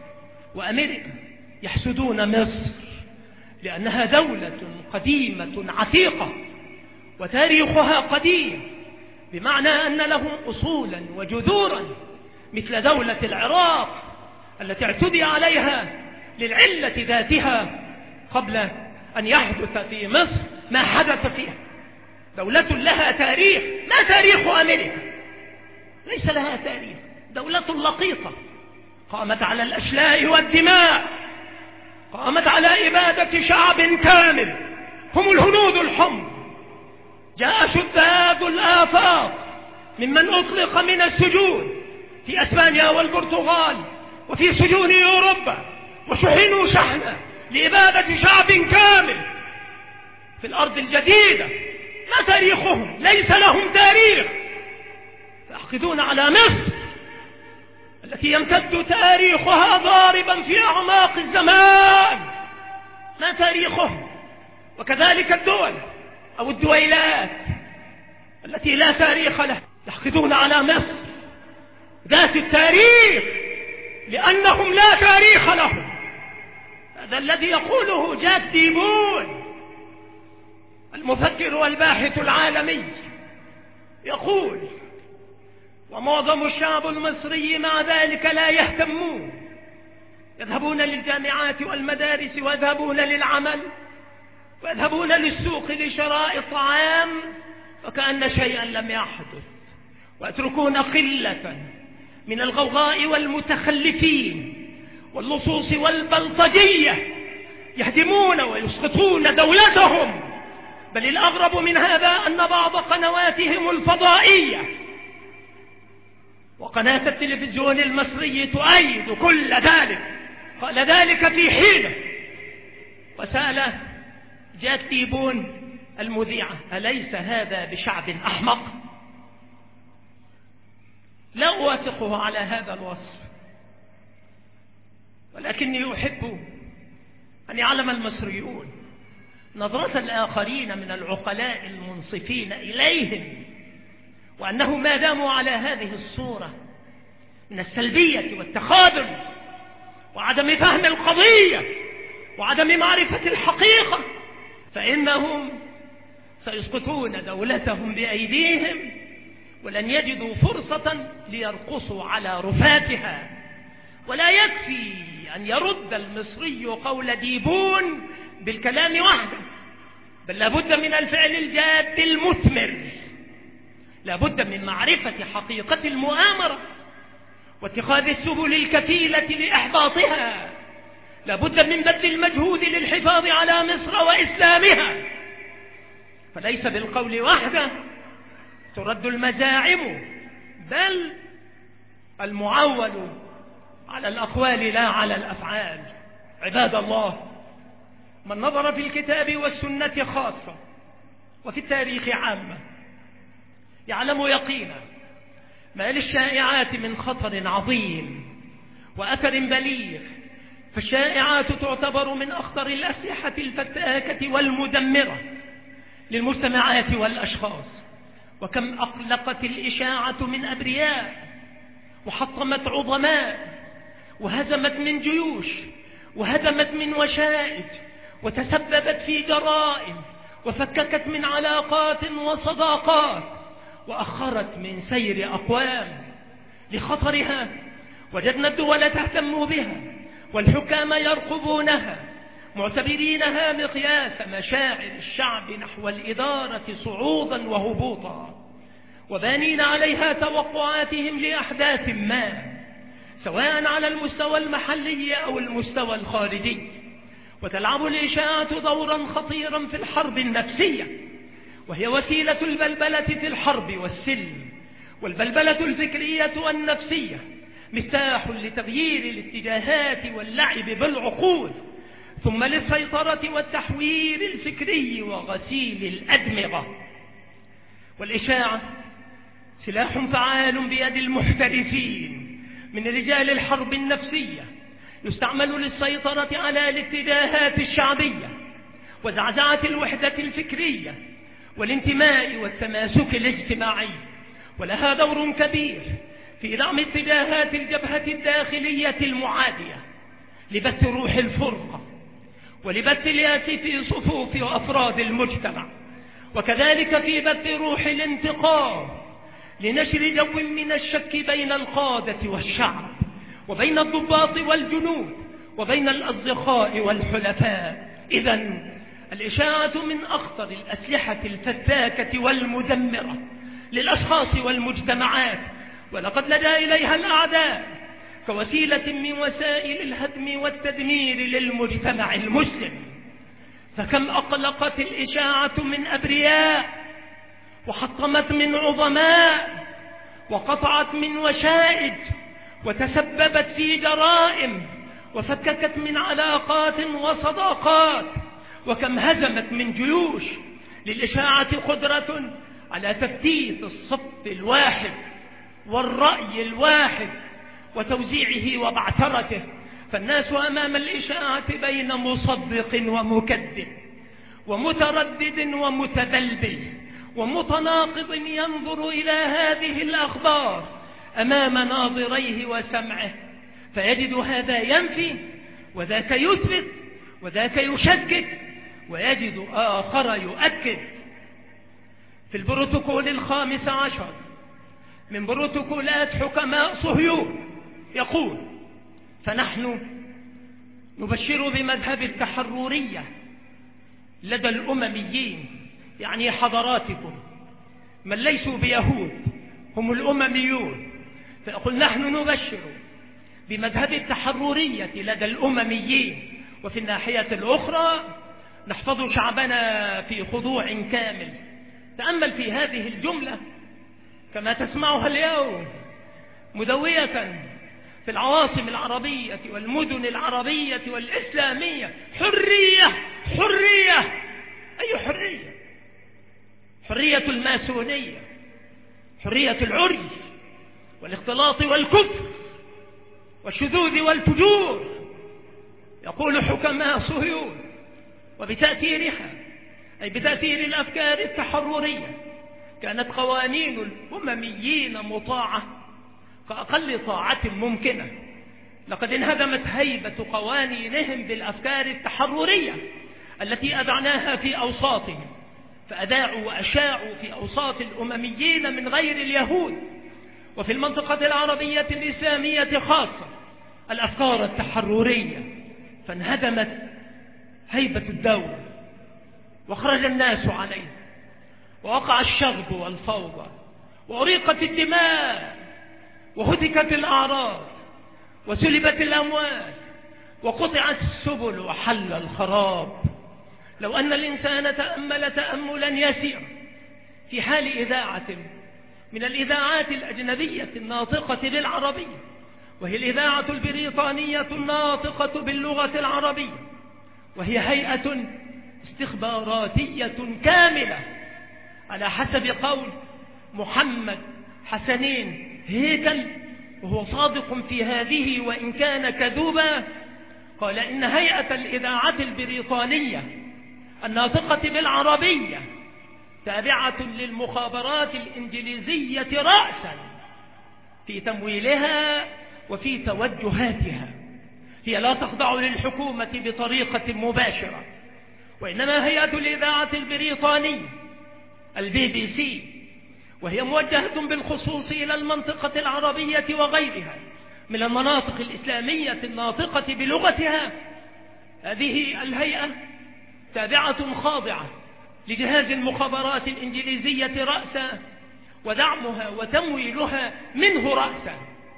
وأمريكا يحسدون مصر لأنها دولة قديمة عتيقة وتاريخها قديم، بمعنى أن لهم أصولا وجذورا مثل دولة العراق التي اعتدي عليها للعلة ذاتها قبل أن يحدث في مصر ما حدث فيها. دولة لها تاريخ، ما تاريخ أمريكا؟ ليس لها تاريخ، دولة لقيطة قامت على الأشلاء والدماء، قامت على إبادة شعب كامل هم الهنود الحمر. جاء شذاذ الآفاق ممن أطلق من السجون في أسبانيا والبرتغال وفي سجون أوروبا وشحنوا شحنة لإبادة شعب كامل في الأرض الجديدة. ما تاريخهم؟ ليس لهم تاريخ. يحقدون على مصر التي يمتد تاريخها ضاربا في أعماق الزمان. ما تاريخهم؟ وكذلك الدول أو الدويلات التي لا تاريخ لها يحقدون على مصر ذات التاريخ لأنهم لا تاريخ لهم. هذا الذي يقوله جاك ديبون المفكر والباحث العالمي، يقول: ومعظم الشعب المصري مع ذلك لا يهتمون، يذهبون للجامعات والمدارس ويذهبون للعمل ويذهبون للسوق لشراء الطعام وكأن شيئا لم يحدث، ويتركون قلة من الغوغاء والمتخلفين واللصوص والبلطجية يهدمون ويسقطون دولتهم. بل الأغرب من هذا أن بعض قنواتهم الفضائية وقناة التلفزيون المصري تؤيد كل ذلك. قال ذلك في حينه وسأل جاك ديبون المذيعة: أليس هذا بشعب أحمق؟ لا أوافقه على هذا الوصف، ولكني أحب أن يعلم المصريون نظرة الآخرين من العقلاء المنصفين إليهم، وأنه ما داموا على هذه الصورة من السلبية والتخاذل وعدم فهم القضية وعدم معرفة الحقيقة فإنهم سيسقطون دولتهم بأيديهم ولن يجدوا فرصة ليرقصوا على رفاتها. ولا يكفي أن يرد المصري قول ديبون بالكلام وحده، بل لابد من الفعل الجاد المثمر، لابد من معرفة حقيقة المؤامرة واتخاذ السبل الكفيلة لإحباطها، لابد من بذل المجهود للحفاظ على مصر وإسلامها. فليس بالقول وحده ترد المزاعم، بل المعول على الأقوال لا على الأفعال. عباد الله، من نظر في الكتاب والسنة خاصة وفي التاريخ عامة يعلم يقينا ما للشائعات من خطر عظيم وأثر بليغ. فالشائعات تعتبر من أخطر الأسلحة الفتاكة والمدمرة للمجتمعات والأشخاص. وكم أقلقت الإشاعة من أبرياء وحطمت عظماء وهزمت من جيوش وهدمت من وشائج وتسببت في جرائم وفككت من علاقات وصداقات وأخرت من سير أقوام. لخطرها وجدنا الدول تهتم بها والحكام يرقبونها معتبرينها مقياس مشاعر الشعب نحو الإدارة صعودا وهبوطا، وبانين عليها توقعاتهم لأحداث ما سواء على المستوى المحلي أو المستوى الخارجي. وتلعب الإشاعة دورا خطيرا في الحرب النفسية، وهي وسيلة البلبلة في الحرب والسلم. والبلبلة الفكرية والنفسية مفتاح لتغيير الاتجاهات واللعب بالعقول، ثم للسيطرة والتحوير الفكري وغسيل الأدمغة. والإشاعة سلاح فعال بيد المحترفين من رجال الحرب النفسية، يستعمل للسيطرة على الاتجاهات الشعبية وزعزعة الوحدة الفكرية والانتماء والتماسك الاجتماعي. ولها دور كبير في دعم اتجاهات الجبهة الداخلية المعادية لبث روح الفرقة ولبث الياس في صفوف وأفراد المجتمع، وكذلك في بث روح الانتقام لنشر جو من الشك بين القادة والشعب، وبين الضباط والجنود، وبين الأصدقاء والحلفاء. إذن الإشاعة من أخطر الأسلحة الفتاكة والمدمرة للأشخاص والمجتمعات، ولقد لجأ إليها الأعداء كوسيلة من وسائل الهدم والتدمير للمجتمع المسلم. فكم أقلقت الإشاعة من أبرياء، وحطمت من عظماء، وقطعت من وشائج، وتسببت في جرائم، وفككت من علاقات وصداقات. وكم هزمت من جيوش للإشاعة قدرة على تفتيت الصف الواحد والرأي الواحد وتوزيعه وبعثرته. فالناس أمام الإشاعة بين مصدق ومكذب، ومتردد ومتبلبل، ومتناقض ينظر إلى هذه الأخبار أمام ناظريه وسمعه، فيجد هذا ينفي وذاك يثبت وذاك يشكك، ويجد آخر يؤكد. في البروتوكول 15 من بروتوكولات حكماء صهيون يقول: فنحن نبشر بمذهب التحررية لدى الأمميين، يعني حضراتكم من ليسوا بيهود هم الأمميون، فيقول: نحن نبشر بمذهب التحررية لدى الأمميين، وفي الناحية الأخرى نحفظ شعبنا في خضوع كامل. تأمل في هذه الجملة كما تسمعها اليوم مدوية في العواصم العربية والمدن العربية والإسلامية: حرية حرية. أي حرية؟ حرية الماسونية، حرية العري والاختلاط والكفر والشذوذ والفجور. يقول حكماء صهيون: وبتأثيرها، أي بتأثير الأفكار التحررية، كانت قوانين الأمميين مطاعة كأقل طاعة ممكنة. لقد انهدمت هيبة قوانينهم بالأفكار التحررية التي أذعناها في أوساطهم، فأذاعوا وأشاعوا في أوساط الأمميين من غير اليهود وفي المنطقة العربية الإسلامية خاصة الأفكار التحررية، فانهدمت هيبة الدولة وخرج الناس عليه، ووقع الشغب والفوضى، وأريقت الدماء، وهتكت الأعراض، وسلبت الأموال، وقطعت السبل، وحل الخراب. لو أن الإنسان تأمل تأملا يسيرا في حال إذاعة من الإذاعات الأجنبية الناطقة بالعربية، وهي الإذاعة البريطانية الناطقة باللغة العربية، وهي هيئة استخباراتية كاملة على حسب قول محمد حسنين هيكل، وهو صادق في هذه وإن كان كذوبا، قال إن هيئة الإذاعة البريطانية الناطقة بالعربية تابعة للمخابرات الإنجليزية رأسا في تمويلها وفي توجهاتها. هي لا تخضع للحكومة بطريقة مباشرة، وإنما هيئة الإذاعة البريطانية الBBC، وهي موجهة بالخصوص إلى المنطقة العربية وغيرها من المناطق الإسلامية الناطقة بلغتها. هذه الهيئة تابعة خاضعة لجهاز المخابرات الإنجليزية رأسا، ودعمها وتمويلها منه رأسا.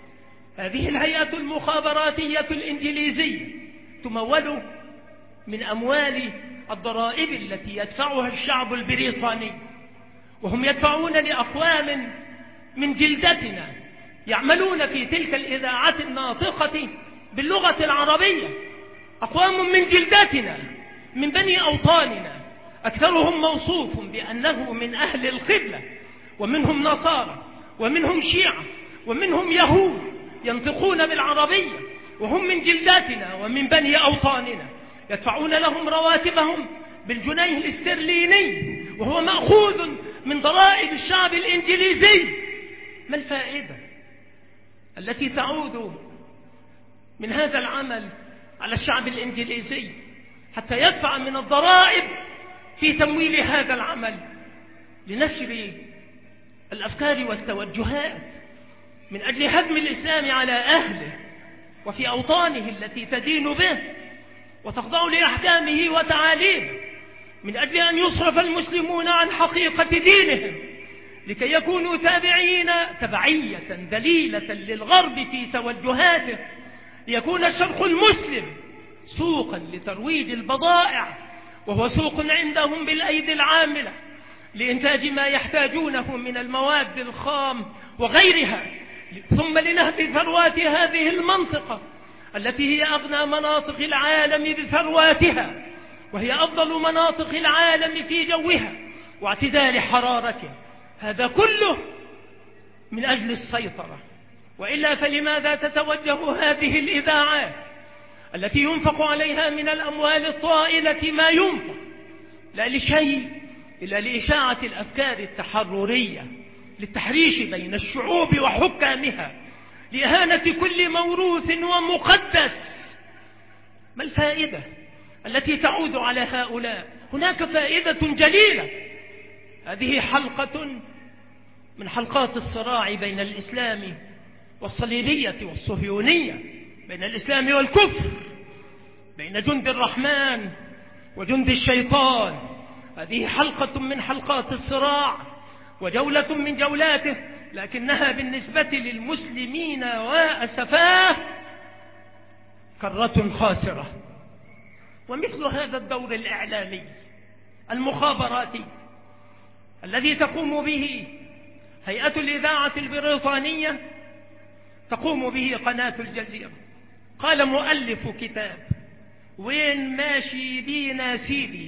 هذه الهيئة المخابراتية الإنجليزية تمول من أموال الضرائب التي يدفعها الشعب البريطاني، وهم يدفعون لأقوام من جلدتنا يعملون في تلك الإذاعات الناطقة باللغة العربية، أقوام من جلدتنا من بني أوطاننا، أكثرهم موصوف بأنه من أهل القبلة، ومنهم نصارى، ومنهم شيعة، ومنهم يهود ينطقون بالعربية، وهم من جلداتنا ومن بني أوطاننا، يدفعون لهم رواتبهم بالجنيه الاسترليني، وهو مأخوذ من ضرائب الشعب الإنجليزي. ما الفائدة التي تعود من هذا العمل على الشعب الإنجليزي حتى يدفع من الضرائب في تمويل هذا العمل لنشر الأفكار والتوجهات من أجل هدم الإسلام على أهله وفي أوطانه التي تدين به وتخضع لأحكامه وتعاليمه، من أجل أن يصرف المسلمون عن حقيقة دينهم لكي يكونوا تبعية دليلة للغرب في توجهاته، ليكون الشرق المسلم سوقا لترويج البضائع، وهو سوق عندهم بالأيدي العاملة لإنتاج ما يحتاجونه من المواد الخام وغيرها، ثم لنهب ثروات هذه المنطقة التي هي أغنى مناطق العالم بثرواتها، وهي أفضل مناطق العالم في جوها واعتدال حرارته. هذا كله من أجل السيطرة، وإلا فلماذا تتوجه هذه الإذاعات التي ينفق عليها من الأموال الطائلة ما ينفق؟ لا لشيء إلا لإشاعة الأفكار التحررية، للتحريش بين الشعوب وحكامها، لإهانة كل موروث ومقدس. ما الفائدة التي تعود على هؤلاء؟ هناك فائدة جليلة. هذه حلقة من حلقات الصراع بين الإسلام والصليبية والصهيونية، بين الإسلام والكفر، بين جند الرحمن وجند الشيطان. هذه حلقة من حلقات الصراع وجولة من جولاته، لكنها بالنسبة للمسلمين وأسفاه كرة خاسرة. ومثل هذا الدور الإعلامي المخابراتي الذي تقوم به هيئة الإذاعة البريطانية، تقوم به قناة الجزيرة. قال مؤلف كتاب وين ماشي بينا سيدي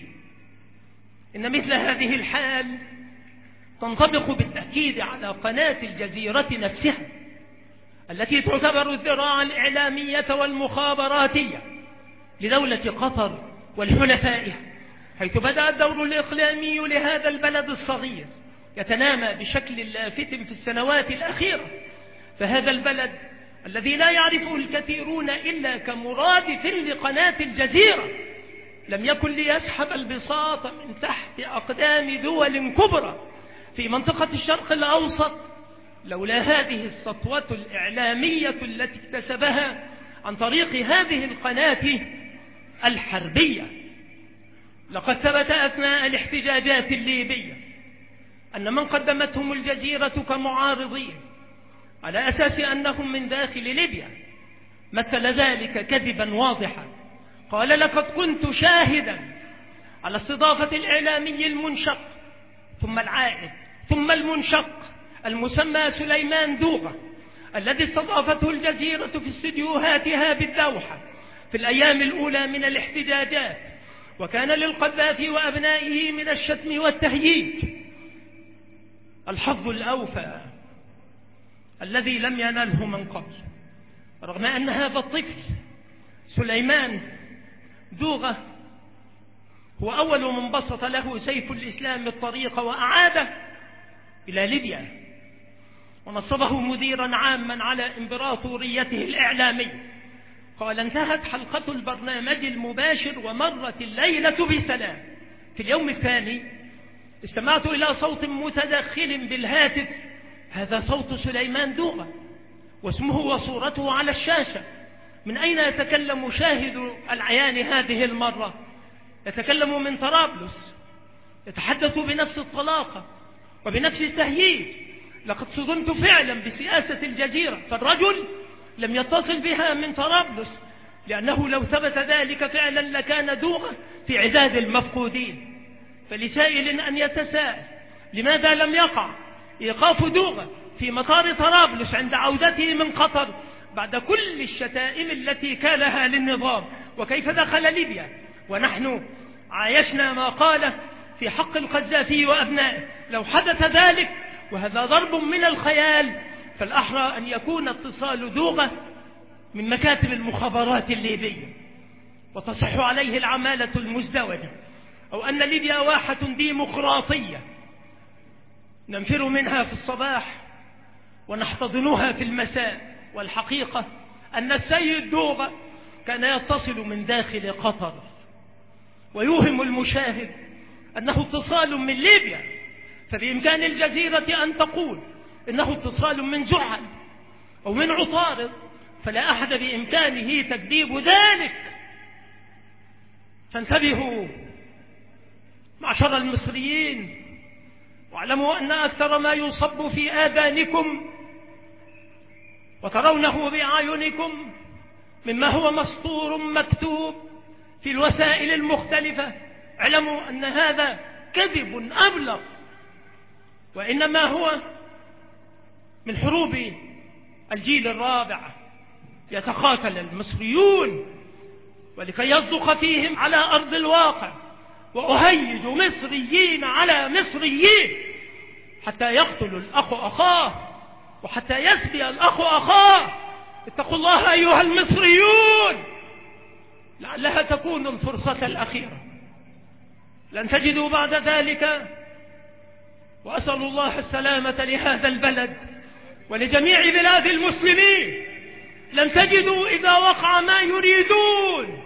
إن مثل هذه الحال تنطبق بالتأكيد على قناة الجزيرة نفسها التي تعتبر الذراع الإعلامية والمخابراتية لدولة قطر والحلفائها، حيث بدأ الدور الإقليمي لهذا البلد الصغير يتنامى بشكل لافت في السنوات الأخيرة. فهذا البلد الذي لا يعرفه الكثيرون إلا كمرادف لقناة الجزيرة لم يكن ليسحب البساط من تحت أقدام دول كبرى في منطقة الشرق الأوسط لولا هذه السطوة الإعلامية التي اكتسبها عن طريق هذه القناة الحربية. لقد ثبت أثناء الاحتجاجات الليبية أن من قدمتهم الجزيرة كمعارضين على أساس أنهم من داخل ليبيا مثل ذلك كذبا واضحا. قال لقد كنت شاهدا على استضافة الإعلامي المنشق ثم العائد ثم المنشق المسمى سليمان دوغة الذي استضافته الجزيرة في استديوهاتها بالدوحة في الأيام الأولى من الاحتجاجات، وكان للقذافي وأبنائه من الشتم والتهييج الحظ الأوفى الذي لم ينله من قبل، رغم أن هذا الطفل سليمان دوغة هو أول من بسط له سيف الإسلام الطريق وأعاده إلى ليبيا ونصبه مديرا عاما على إمبراطوريته الإعلامية. قال انتهت حلقة البرنامج المباشر ومرت الليلة بسلام. في اليوم الثاني استمعت إلى صوت متدخل بالهاتف، هذا صوت سليمان دوغة واسمه وصورته على الشاشة. من أين يتكلم شاهد العيان هذه المرة؟ يتكلم من طرابلس، يتحدث بنفس الطلاقة وبنفس التهييج. لقد صدمت فعلا بسياسة الجزيرة، فالرجل لم يتصل بها من طرابلس، لأنه لو ثبت ذلك فعلا لكان دوغة في عداد المفقودين. فلسائل أن يتساءل لماذا لم يقع إيقاف دوغة في مطار طرابلس عند عودته من قطر بعد كل الشتائم التي كالها للنظام، وكيف دخل ليبيا ونحن عايشنا ما قاله في حق القذافي وأبنائه. لو حدث ذلك وهذا ضرب من الخيال، فالأحرى أن يكون اتصال دوغة من مكاتب المخابرات الليبية وتصح عليه العمالة المزدوجة، أو أن ليبيا واحة ديمقراطية ننفر منها في الصباح ونحتضنها في المساء. والحقيقة أن السيد دوغة كان يتصل من داخل قطر، ويوهم المشاهد أنه اتصال من ليبيا، فبإمكان الجزيرة أن تقول إنه اتصال من زحل أو من عطارد، فلا أحد بإمكانه تكذيب ذلك. فانتبهوا معشر المصريين، واعلموا أن أكثر ما يصب في آذانكم وترونه بأعينكم مما هو مسطور مكتوب في الوسائل المختلفة، اعلموا أن هذا كذب أبلغ، وإنما هو من حروب الجيل الرابع يتقاتل المصريون، ولكي يصدق فيهم على أرض الواقع وأهيج مصريين على مصريين حتى يقتل الأخ أخاه وحتى يسبي الأخ أخاه. اتقوا الله أيها المصريون، لعلها تكون الفرصة الأخيرة، لن تجدوا بعد ذلك. وأسأل الله السلامة لهذا البلد ولجميع بلاد المسلمين. لن تجدوا إذا وقع ما يريدون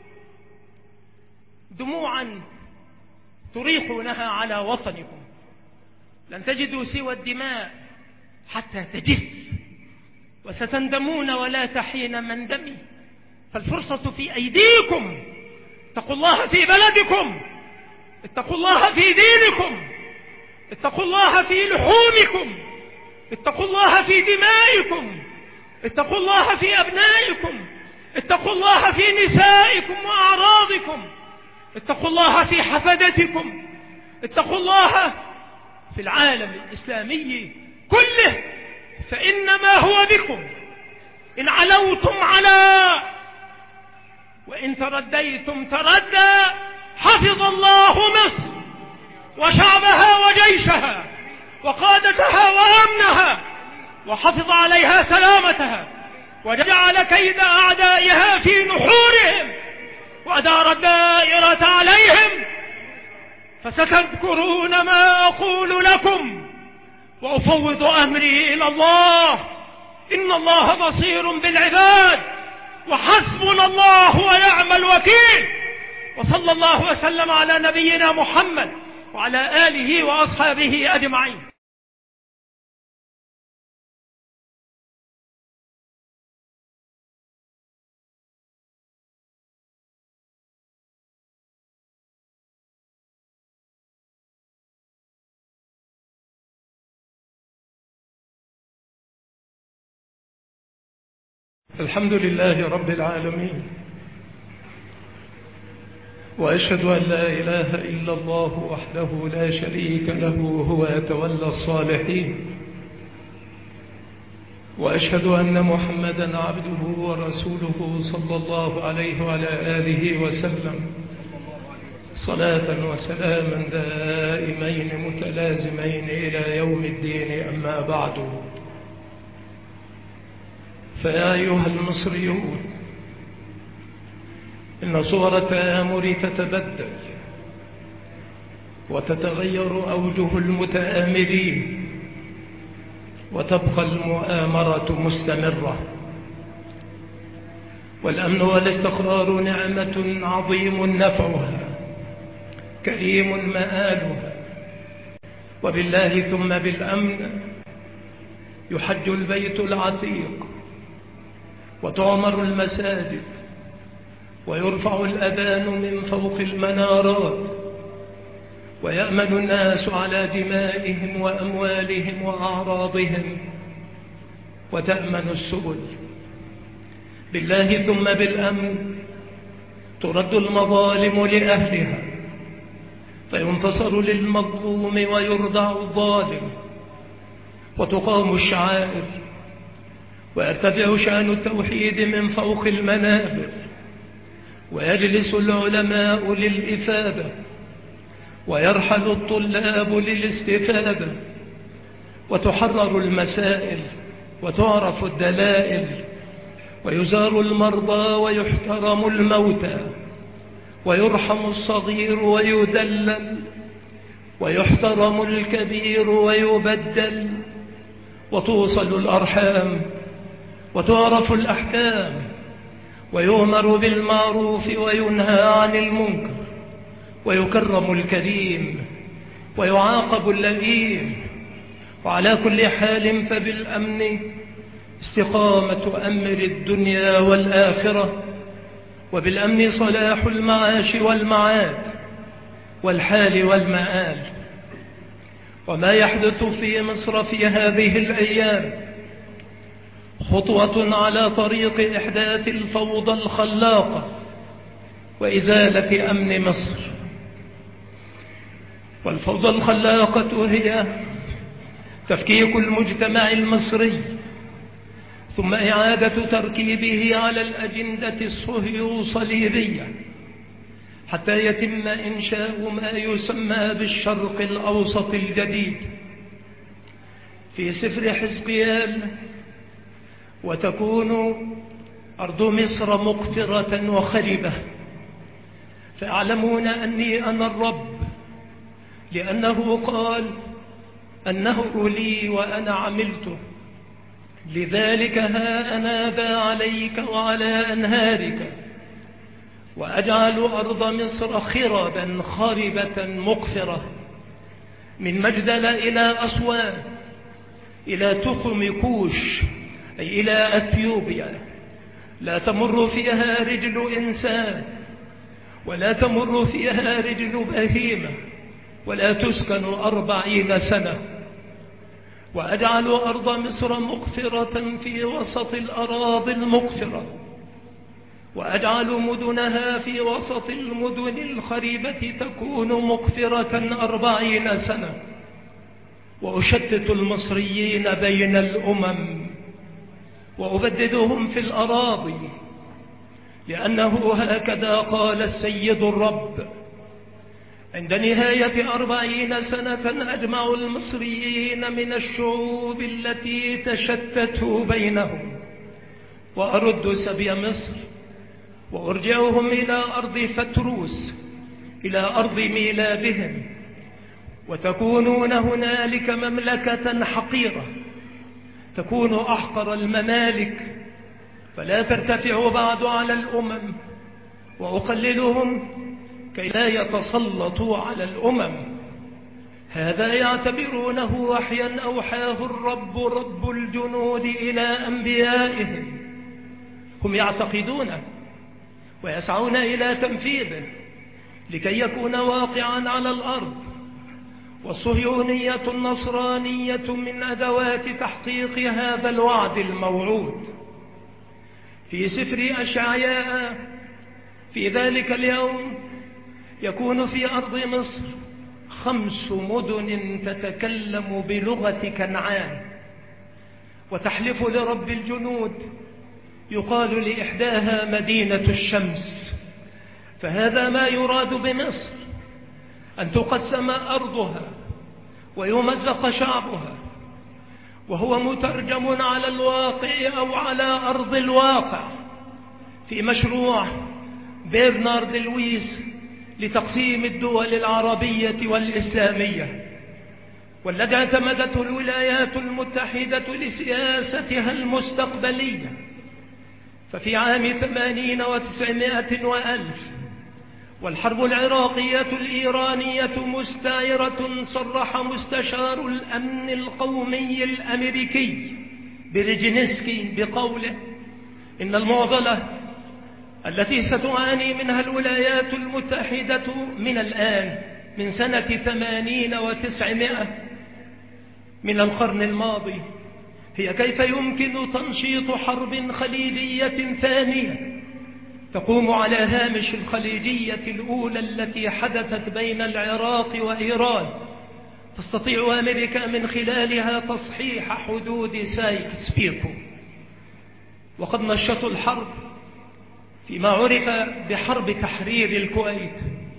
دموعا تريحونها على وطنكم، لن تجدوا سوى الدماء حتى تجف، وستندمون ولا تحين مندمي. فالفرصة في أيديكم، اتقوا الله في بلدكم، اتقوا الله في دينكم، اتقوا الله في لحومكم، اتقوا الله في دمائكم، اتقوا الله في أبنائكم، اتقوا الله في نسائكم وأعراضكم، اتقوا الله في حفدتكم، اتقوا الله في العالم الإسلامي كله، فإنما هو بكم. إن علوتم علا وإن ترديتم تردى. حفظ الله مصر وشعبها وجيشها وقادتها وأمنها، وحفظ عليها سلامتها، وجعل كيد أعدائها في نحورهم، وأدار الدائرة عليهم. فستذكرون ما أقول لكم، وأفوض أمري إلى الله، إن الله بصير بالعباد، وحسبنا الله ونعم الوكيل. وصلى الله وسلم على نبينا محمد وعلى آله وأصحابه أجمعين. الحمد لله رب العالمين، وأشهد أن لا إله إلا الله وحده لا شريك له، هو يتولى الصالحين، وأشهد أن محمدا عبده ورسوله صلى الله عليه وعلى آله وسلم، صلاة وسلاما دائمين متلازمين إلى يوم الدين. أما بعد، فيا أيها المصريون، إن صور التآمر تتبدل وتتغير أوجه المتآمرين، وتبقى المؤامرة مستمرة. والأمن والاستقرار نعمة عظيم نفعها، كريم مآلها، وبالله ثم بالأمن يحج البيت العتيق، وتعمر المساجد، ويرفع الأذان من فوق المنارات، ويأمن الناس على دمائهم وأموالهم وأعراضهم، وتأمن السبل. بالله ثم بالأمن ترد المظالم لأهلها، فينتصر للمظلوم ويردع الظالم، وتقام الشعائر، ويرتفع شأن التوحيد من فوق المنابر، ويجلس العلماء للإفادة، ويرحل الطلاب للاستفادة، وتحرر المسائل، وتعرف الدلائل، ويزار المرضى، ويحترم الموتى، ويرحم الصغير ويدلل، ويحترم الكبير ويبدل، وتوصل الأرحام، وتعرف الأحكام، ويؤمر بالمعروف وينهى عن المنكر، ويكرم الكريم ويعاقب اللئيم. وعلى كل حال فبالأمن استقامة أمر الدنيا والآخرة، وبالأمن صلاح المعاش والمعاد والحال والمآل. وما يحدث في مصر في هذه الأيام خطوة على طريق إحداث الفوضى الخلاقة وإزالة أمن مصر. والفوضى الخلاقة هي تفكيك المجتمع المصري، ثم إعادة تركيبه على الأجندة الصهيوصليبية حتى يتم إنشاء ما يسمى بالشرق الأوسط الجديد. في سفر حزقيال: وتكون أرض مصر مقفرة وخربة، فاعلمون أني أنا الرب، لأنه قال أنه لي وأنا عملته. لذلك ها أنا ذا عليك وعلى أنهارك، وأجعل أرض مصر خربا خربة مقفرة، من مجدل إلى أسوان، إلى تخم كوش، أي إلى أثيوبيا، لا تمر فيها رجل إنسان، ولا تمر فيها رجل بهيمة، ولا تسكن 40 سنة. وأجعل أرض مصر مقفرة في وسط الأراضي المقفرة، وأجعل مدنها في وسط المدن الخريبة تكون مقفرة 40 سنة. وأشتت المصريين بين الأمم وأبددهم في الأراضي، لأنه هكذا قال السيد الرب: عند نهاية 40 سنة أجمع المصريين من الشعوب التي تشتتوا بينهم، وأرد سبي مصر، وأرجعهم إلى أرض فتروس، إلى أرض ميلادهم، وتكونون هنالك مملكة حقيرة، تكون أحقر الممالك، فلا ترتفع بعد على الأمم، وأقللهم كي لا يتسلطوا على الأمم. هذا يعتبرونه وحيا أوحاه الرب رب الجنود إلى أنبيائهم، هم يعتقدونه ويسعون إلى تنفيذه لكي يكون واقعا على الأرض. والصهيونية النصرانية من أدوات تحقيق هذا الوعد الموعود. في سفر أشعياء: في ذلك اليوم يكون في أرض مصر 5 مدن تتكلم بلغة كنعان، وتحلف لرب الجنود، يقال لإحداها مدينة الشمس. فهذا ما يراد بمصر، أن تقسم أرضها ويمزق شعبها، وهو مترجم على الواقع أو على أرض الواقع في مشروع برنارد لويس لتقسيم الدول العربية والإسلامية، والذي اعتمدته الولايات المتحدة لسياستها المستقبلية. ففي عام 80 و900 وألف والحرب العراقية الإيرانية مستعرة، صرح مستشار الأمن القومي الأمريكي بريجينسكي بقوله: إن المعضلة التي ستعاني منها الولايات المتحدة من الآن، من سنة 80 و900 من القرن الماضي، هي كيف يمكن تنشيط حرب خليجية ثانية تقوم على هامش الخليجية الأولى التي حدثت بين العراق وإيران، تستطيع أمريكا من خلالها تصحيح حدود سايكس بيكو. وقد نشطوا الحرب فيما عرف بحرب تحرير الكويت،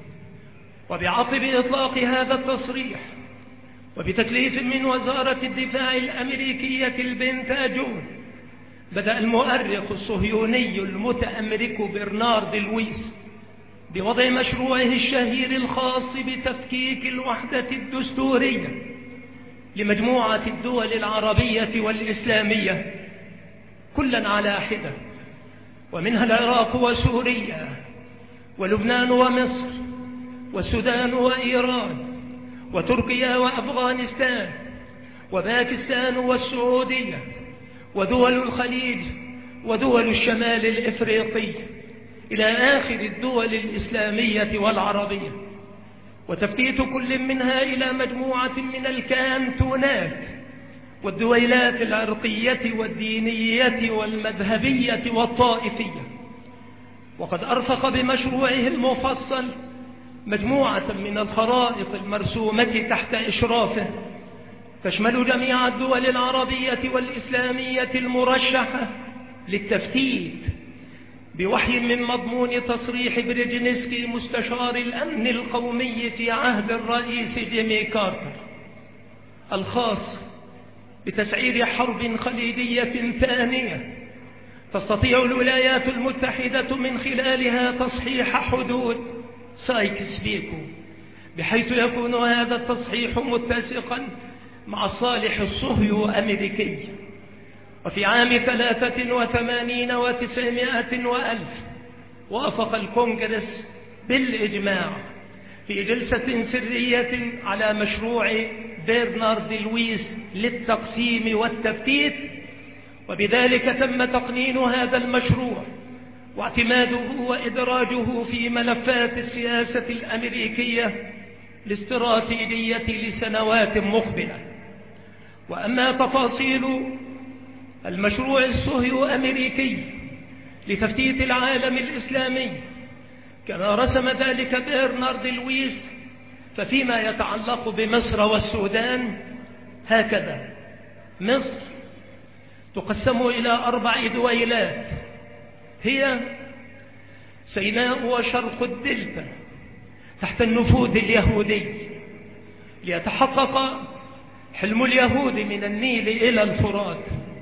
وبعقب إطلاق هذا التصريح وبتكليف من وزارة الدفاع الأمريكية البنتاجون، بدأ المؤرخ الصهيوني المتأمرك برنارد لويس بوضع مشروعه الشهير الخاص بتفكيك الوحدة الدستورية لمجموعة الدول العربية والإسلامية كلا على حدة، ومنها العراق وسوريا ولبنان ومصر والسودان وإيران وتركيا وأفغانستان وباكستان والسعودية ودول الخليج ودول الشمال الإفريقي إلى آخر الدول الإسلامية والعربية، وتفتيت كل منها إلى مجموعة من الكانتونات والدويلات العرقية والدينية والمذهبية والطائفية. وقد أرفق بمشروعه المفصل مجموعة من الخرائط المرسومة تحت إشرافه تشمل جميع الدول العربية والإسلامية المرشحة للتفتيت بوحي من مضمون تصريح بريجنسكي مستشار الأمن القومي في عهد الرئيس جيمي كارتر الخاص بتسعير حرب خليجية ثانية تستطيع الولايات المتحدة من خلالها تصحيح حدود سايكس بيكو، بحيث يكون هذا التصحيح متسقا مع الصالح الصهيو أمريكي. وفي عام 83 و900 وألف وافق الكونغرس بالإجماع في جلسة سرية على مشروع برنارد لويس للتقسيم والتفتيت، وبذلك تم تقنين هذا المشروع واعتماده وإدراجه في ملفات السياسة الأمريكية الاستراتيجية لسنوات مقبلة. وأما تفاصيل المشروع الصهيو أمريكي لتفتيت العالم الإسلامي كما رسم ذلك برنارد لويس، ففيما يتعلق بمصر والسودان هكذا: مصر تقسم إلى 4 دويلات هي سيناء وشرق الدلتا تحت النفوذ اليهودي، ليتحقق حلم اليهود من النيل إلى الفرات.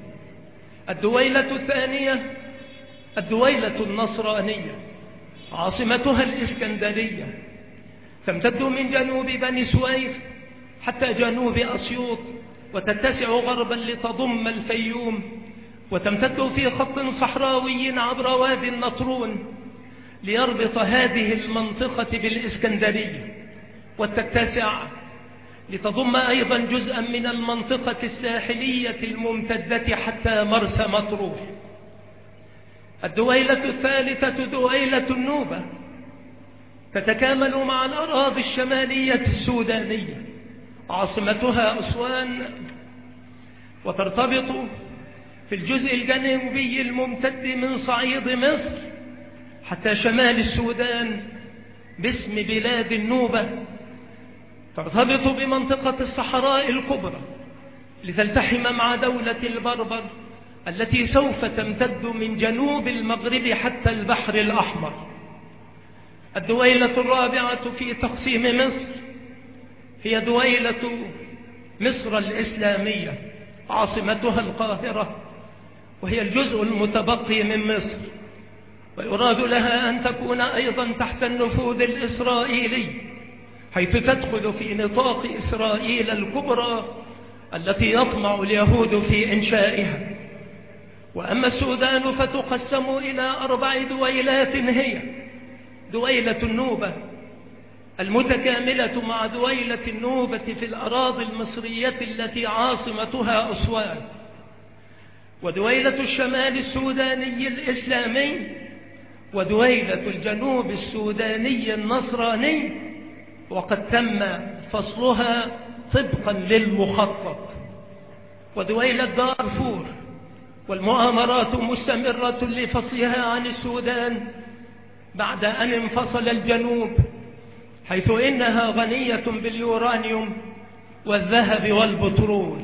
الدويلة الثانية الدويلة النصرانية عاصمتها الإسكندرية، تمتد من جنوب بني سويف حتى جنوب أسيوط، وتتسع غربا لتضم الفيوم، وتمتد في خط صحراوي عبر وادي النطرون ليربط هذه المنطقة بالإسكندرية، وتتسع لتضم أيضا جزءا من المنطقة الساحلية الممتدة حتى مرسى مطروح. الدويلة الثالثة دويلة النوبة تتكامل مع الأراضي الشمالية السودانية، عاصمتها أسوان، وترتبط في الجزء الجنوبي الممتد من صعيد مصر حتى شمال السودان باسم بلاد النوبة، ترتبط بمنطقة الصحراء الكبرى لتلتحم مع دولة البربر التي سوف تمتد من جنوب المغرب حتى البحر الأحمر. الدويلة الرابعة في تقسيم مصر هي دويلة مصر الإسلامية، عاصمتها القاهرة، وهي الجزء المتبقي من مصر، ويراد لها أن تكون أيضا تحت النفوذ الإسرائيلي، حيث تدخل في نطاق إسرائيل الكبرى التي يطمع اليهود في إنشائها. وأما السودان فتقسم إلى 4 دويلات هي دويلة النوبة المتكاملة مع دويلة النوبة في الأراضي المصرية التي عاصمتها أسوان، ودويلة الشمال السوداني الإسلامي، ودويلة الجنوب السوداني النصراني، وقد تم فصلها طبقا للمخطط. ودويلة دارفور والمؤامرات مستمرة لفصلها عن السودان بعد أن انفصل الجنوب، حيث إنها غنية باليورانيوم والذهب والبترول.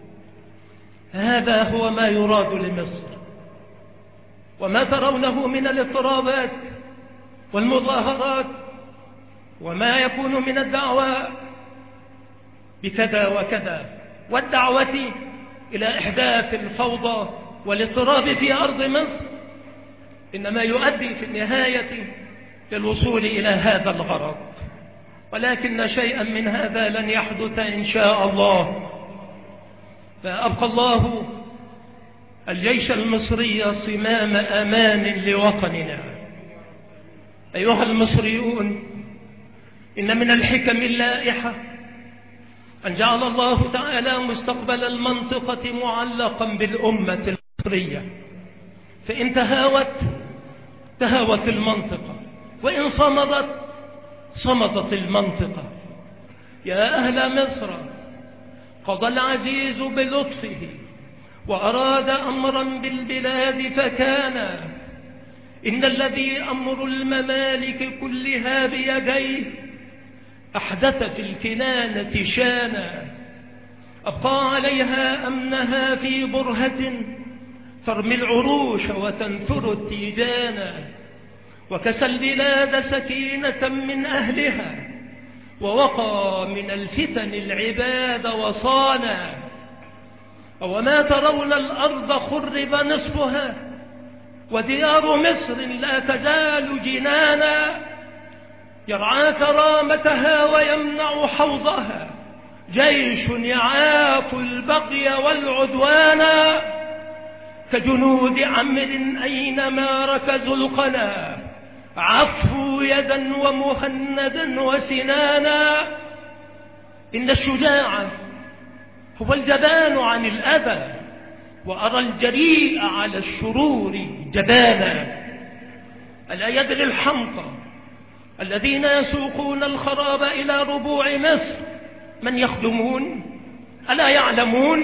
هذا هو ما يراد لمصر، وما ترونه من الاضطرابات والمظاهرات وما يكون من الدعوة بكذا وكذا والدعوة إلى إحداث الفوضى والاضطراب في أرض مصر إنما يؤدي في النهاية للوصول إلى هذا الغرض، ولكن شيئا من هذا لن يحدث إن شاء الله. فأبقى الله الجيش المصري صمام أمان لوطننا. أيها المصريون، إن من الحكم اللائحة أن جعل الله تعالى مستقبل المنطقة معلقا بالأمة المصرية، فإن تهاوت المنطقة، وإن صمدت المنطقة. يا أهل مصر، قضى العزيز بلطفه وأراد أمرا بالبلاد فكان. إن الذي أمر الممالك كلها بيديه أحدث في الكنانة شانا. أبقى عليها أمنها في برهة ترمي العروش وتنثر التيجانا، وكسى البلاد سكينة من أهلها، ووقى من الفتن العباد وصانا. أوما ترون الأرض خرب نصفها، وديار مصر لا تزال جنانا. يرعى كرامتها ويمنع حوضها جيش يعاف البغي والعدوان. كجنود عمرو أينما ركزوا القنا، عفوا يدا ومهندا وسنانا. إن الشجاع هو الجبان عن الأذى، وأرى الجريء على الشرور جبانا. ألا يدري الحمقى الذين يسوقون الخراب إلى ربوع مصر من يخدمون؟ ألا يعلمون؟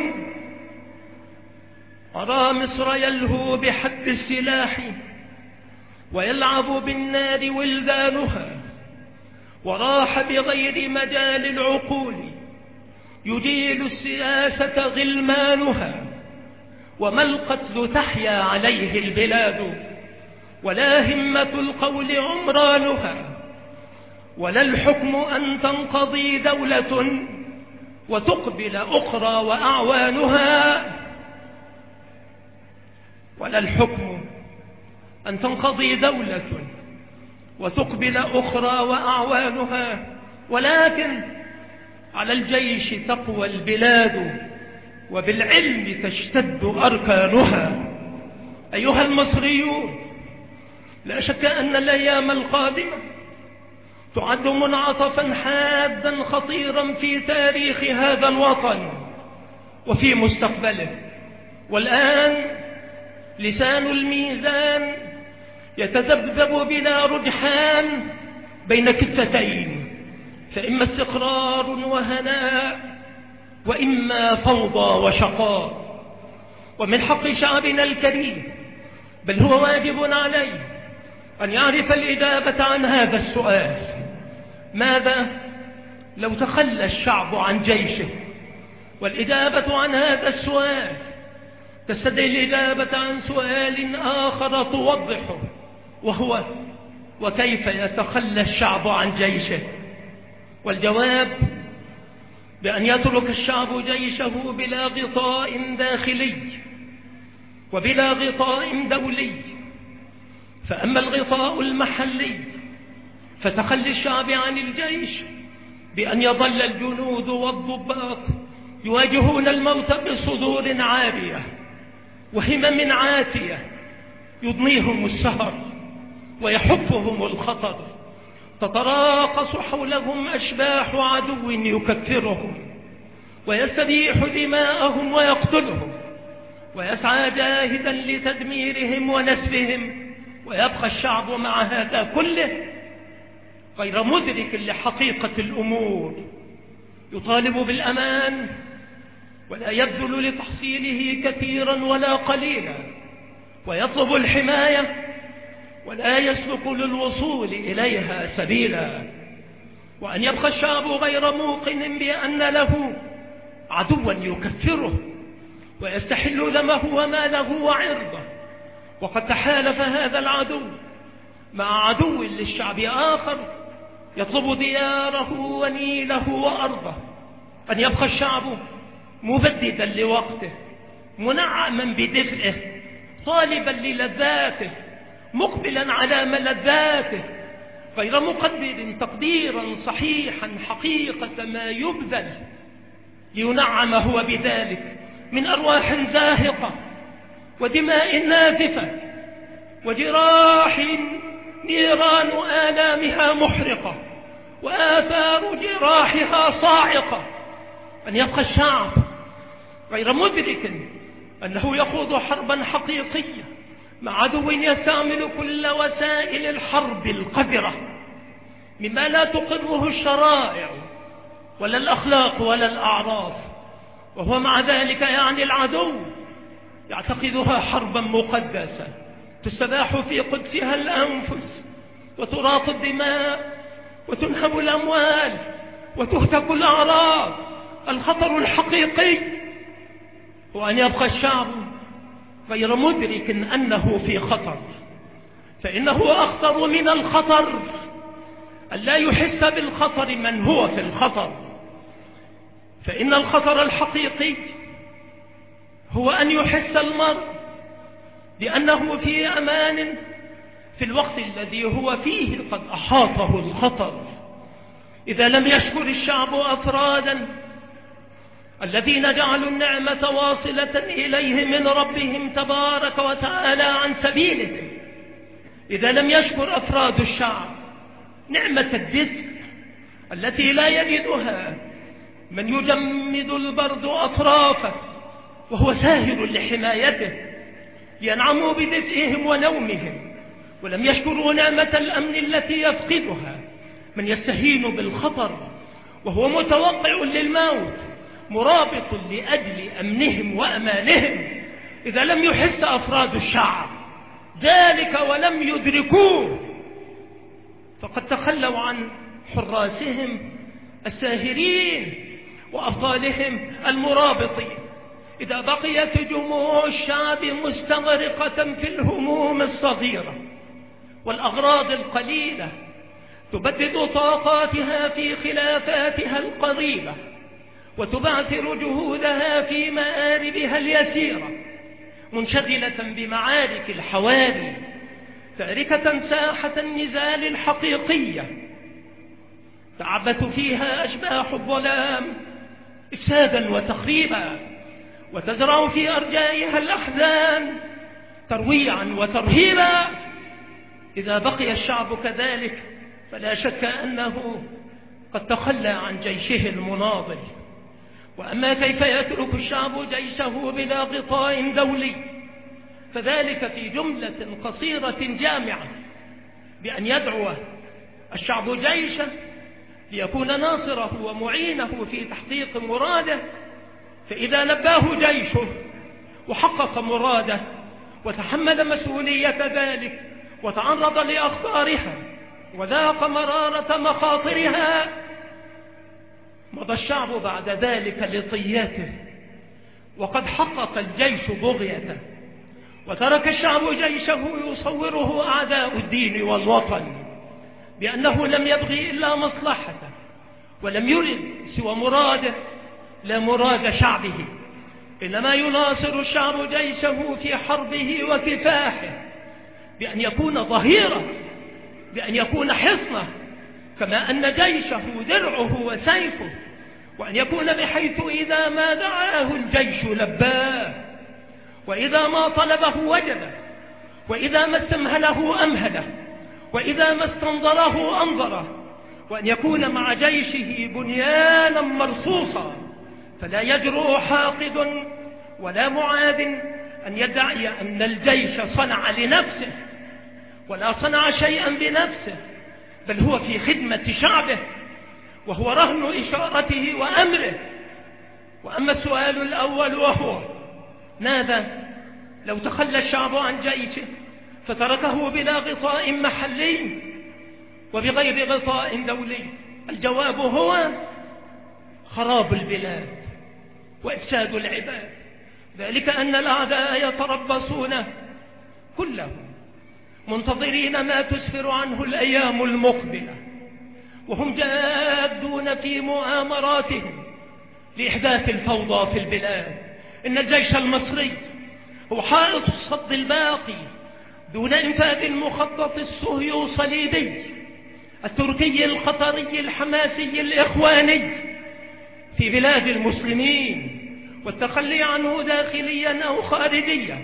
أرى مصر يلهو بحد السلاح ويلعب بالنار ولدانها، وراح بغير مجال العقول يجيل السياسة غلمانها. وما القتل تحيا عليه البلاد، ولا همة القول عمرانها، ولا الحكم أن تنقضي دولة وتقبل أخرى وأعوانها. ولا الحكم أن تنقضي دولة وتقبل أخرى وأعوانها، ولكن على الجيش تقوى البلاد، وبالعلم تشتد أركانها. أيها المصريون، لا شك أن الأيام القادمة تعد منعطفا حادا خطيرا في تاريخ هذا الوطن وفي مستقبله. والآن لسان الميزان يتذبذب بلا رجحان بين كفتين، فإما استقرار وهناء، وإما فوضى وشقاء. ومن حق شعبنا الكريم، بل هو واجب عليه، أن يعرف الإجابة عن هذا السؤال: ماذا لو تخلى الشعب عن جيشه؟ والإجابة عن هذا السؤال تستدعي الإجابة عن سؤال آخر توضحه، وهو: وكيف يتخلى الشعب عن جيشه؟ والجواب بأن يترك الشعب جيشه بلا غطاء داخلي وبلا غطاء دولي. فأما الغطاء المحلي فتخلي الشعب عن الجيش بأن يظل الجنود والضباط يواجهون الموت بصدور عارية وهمم عاتية، يضنيهم السهر ويحفهم الخطر، تتراقص حولهم أشباح عدو يكفرهم ويستبيح دماءهم ويقتلهم، ويسعى جاهدا لتدميرهم ونسفهم. ويبقى الشعب مع هذا كله غير مدرك لحقيقة الأمور، يطالب بالأمان ولا يبذل لتحصيله كثيرا ولا قليلا، ويطلب الحماية ولا يسلك للوصول إليها سبيلا. وأن يبقى الشعب غير موقن بأن له عدوا يكفره ويستحل دمه وماله وعرضه، وقد تحالف هذا العدو مع عدو للشعب آخر يطلب دياره ونيله وأرضه. أن يبقى الشعب مبددا لوقته، منعما بدفئه، طالبا للذاته، مقبلا على ملذاته، غير مقدر تقديرا صحيحا حقيقة ما يبذل لينعم هو بذلك من أرواح زاهقة ودماء نازفة وجراح نيران آلامها محرقة وآثار جراحها صاعقة، أن يبقى الشعب غير مدرك أنه يخوض حربا حقيقية مع عدو يستعمل كل وسائل الحرب القذرة مما لا تقره الشرائع ولا الأخلاق ولا الأعراف، وهو مع ذلك يعني العدو يعتقدها حربا مقدسة تستباح في قدسها الأنفس وتراق الدماء وتنهب الأموال وتهتك الأعراض. الخطر الحقيقي هو أن يبقى الشعب غير مدرك أنه في خطر، فإنه أخطر من الخطر أن لا يحس بالخطر من هو في الخطر. فإن الخطر الحقيقي هو أن يحس المرء بأنه في أمان في الوقت الذي هو فيه قد أحاطه الخطر. إذا لم يشكر الشعب أفرادا الذين جعلوا النعمة واصلة إليه من ربهم تبارك وتعالى عن سبيلهم، إذا لم يشكر أفراد الشعب نعمة الدفء التي لا يجدها من يجمد البرد أطرافه وهو ساهر لحمايته لينعموا بدفئهم ونومهم، ولم يشكروا نعمة الأمن التي يفقدها من يستهين بالخطر وهو متوقع للموت مرابط لأجل أمنهم وأمانهم. إذا لم يحس أفراد الشعب ذلك ولم يدركوه فقد تخلوا عن حراسهم الساهرين وأبطالهم المرابطين. إذا بقيت جموع الشعب مستغرقة في الهموم الصغيرة والأغراض القليلة تبدد طاقاتها في خلافاتها القريبة وتبعثر جهودها في مآربها اليسيرة، منشغلة بمعارك الحواري تاركة ساحة النزال الحقيقية تعبث فيها أشباح الظلام إفسادا وتخريبا وتزرع في أرجائها الأحزان ترويعا وترهيبا. إذا بقي الشعب كذلك فلا شك أنه قد تخلى عن جيشه المناضل. وأما كيف يترك الشعب جيشه بلا غطاء دولي فذلك في جملة قصيرة جامعة بأن يدعو الشعب جيشه ليكون ناصره ومعينه في تحقيق مراده، فإذا لباه جيشه وحقق مراده وتحمل مسؤولية ذلك وتعرض لأخطارها وذاق مرارة مخاطرها مضى الشعب بعد ذلك لطياته وقد حقق الجيش بغيته، وترك الشعب جيشه يصوره أعداء الدين والوطن بأنه لم يبغي إلا مصلحته ولم يرد سوى مراده لا مراد شعبه، إنما يناصر الشعب جيشه في حربه وكفاحه بأن يكون ظهيرا بأن يكون حصنه، كما أن جيشه درعه وسيفه، وأن يكون بحيث إذا ما دعاه الجيش لباه، وإذا ما طلبه وجده، وإذا ما استمهله أمهله، وإذا ما استنظره أنظره، وأن يكون مع جيشه بنيانا مرصوصا فلا يجرؤ حاقد ولا معاد أن يدعي أن الجيش صنع لنفسه ولا صنع شيئا بنفسه، بل هو في خدمة شعبه وهو رهن إشارته وأمره. وأما السؤال الأول وهو ماذا لو تخلى الشعب عن جيشه فتركه بلا غطاء محلي وبغير غطاء دولي؟ الجواب هو خراب البلاد وإفساد العباد، ذلك أن الأعداء يتربصون كلهم منتظرين ما تسفر عنه الأيام المقبلة، وهم جادون في مؤامراتهم لإحداث الفوضى في البلاد. إن الجيش المصري هو حائط الصد الباقي دون إنفاذ المخطط الصهيوني الصليبي التركي القطري الحماسي الإخواني في بلاد المسلمين، والتخلي عنه داخليا أو خارجيا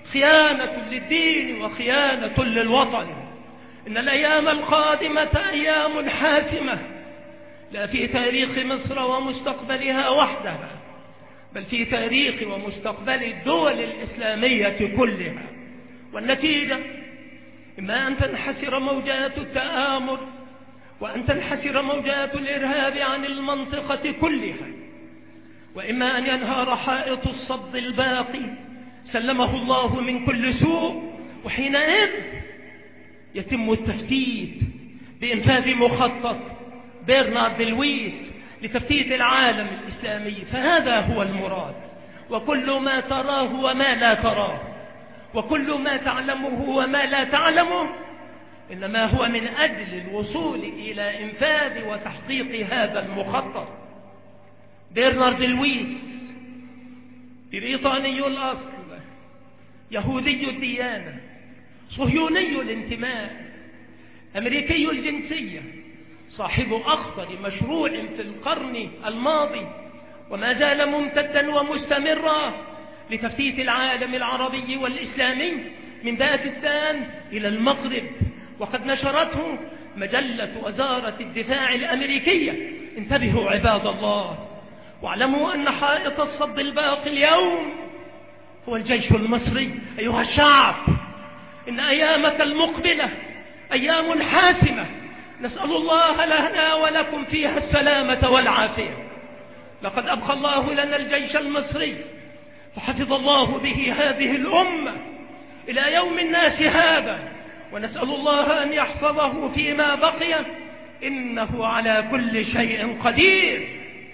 خيانة للدين وخيانة للوطن. إن الأيام القادمة أيام حاسمة، لا في تاريخ مصر ومستقبلها وحدها، بل في تاريخ ومستقبل الدول الإسلامية كلها. والنتيجة إما أن تنحسر موجات التآمر وأن تنحسر موجات الإرهاب عن المنطقة كلها، وإما أن ينهار حائط الصد الباقي سلمه الله من كل سوء، وحينئذ يتم التفتيت بإنفاذ مخطط برنارد لويس لتفتيت العالم الإسلامي. فهذا هو المراد، وكل ما تراه وما لا تراه، وكل ما تعلمه وما لا تعلمه، إنما هو من أجل الوصول إلى إنفاذ وتحقيق هذا المخطط. برنارد لويس بريطاني الأصل، يهودي الديانة، صهيوني الانتماء، أمريكي الجنسية، صاحب أخطر مشروع في القرن الماضي وما زال ممتدا ومستمرا لتفتيت العالم العربي والإسلامي من باكستان إلى المغرب، وقد نشرته مجلة وزارة الدفاع الأمريكية. انتبهوا عباد الله، واعلموا أن حائط الصد الباقي اليوم هو الجيش المصري. أيها الشعب، إن أيامك المقبلة أيام حاسمة، نسأل الله لنا ولكم فيها السلامة والعافية. لقد أبقى الله لنا الجيش المصري، فحفظ الله به هذه الأمة إلى يوم الناس هذا، ونسأل الله أن يحفظه فيما بقي، إنه على كل شيء قدير.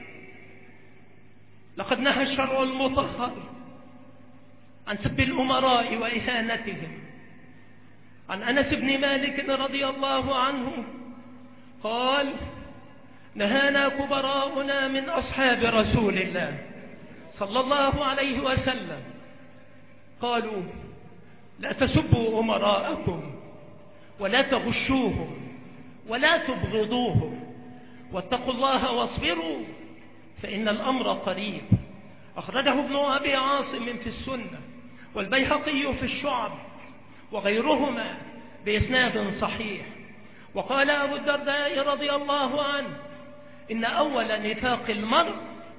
لقد نهى الشرع المطهر عن سب الأمراء وإهانتهم. عن أنس بن مالك رضي الله عنه قال: نهانا كبراؤنا من أصحاب رسول الله صلى الله عليه وسلم، قالوا: لا تسبوا أمراءكم ولا تغشوهم ولا تبغضوهم، واتقوا الله واصبروا فإن الأمر قريب. أخرجه ابن أبي عاصم في السنة والبيهقي في الشعب وغيرهما بإسناد صحيح. وقال أبو الدرداء رضي الله عنه: إن أول نفاق المرء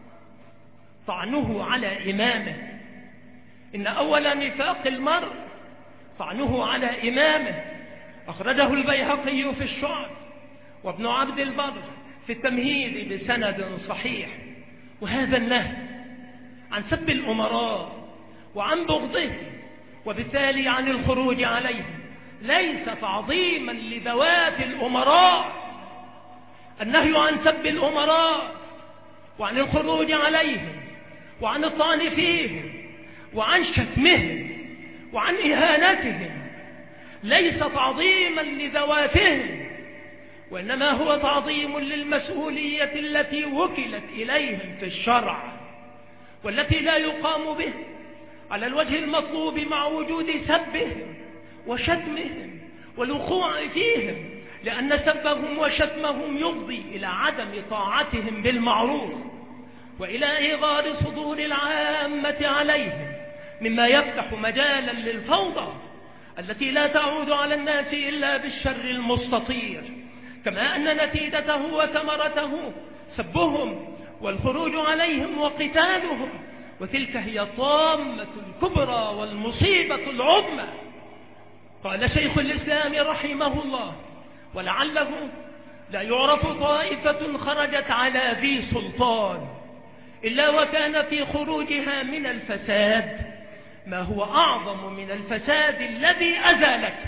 طعنه على إمامه. إن أول نفاق المرء طعنه على إمامه. أخرجه البيهقي في الشعب وابن عبد البر في التمهيد بسند صحيح. وهذا النهي عن سب الأمراء وعن بغضهم وبالتالي عن الخروج عليهم ليس تعظيما لذوات الأمراء. النهي عن سب الأمراء وعن الخروج عليهم وعن الطعن فيهم وعن شتمهم وعن إهانتهم ليس تعظيما لذواتهم، وإنما هو تعظيم للمسؤولية التي وكلت إليهم في الشرع، والتي لا يقام به على الوجه المطلوب مع وجود سبهم وشتمهم والوقوع فيهم، لأن سبهم وشتمهم يفضي إلى عدم طاعتهم بالمعروف وإلى إيغار صدور العامة عليهم، مما يفتح مجالا للفوضى التي لا تعود على الناس إلا بالشر المستطير، كما أن نتيجته وثمرته سبهم والخروج عليهم وقتالهم، وتلك هي الطامة الكبرى والمصيبة العظمى. قال شيخ الإسلام رحمه الله: ولعله لا يعرف طائفة خرجت على ذي سلطان إلا وكان في خروجها من الفساد ما هو أعظم من الفساد الذي أزالك.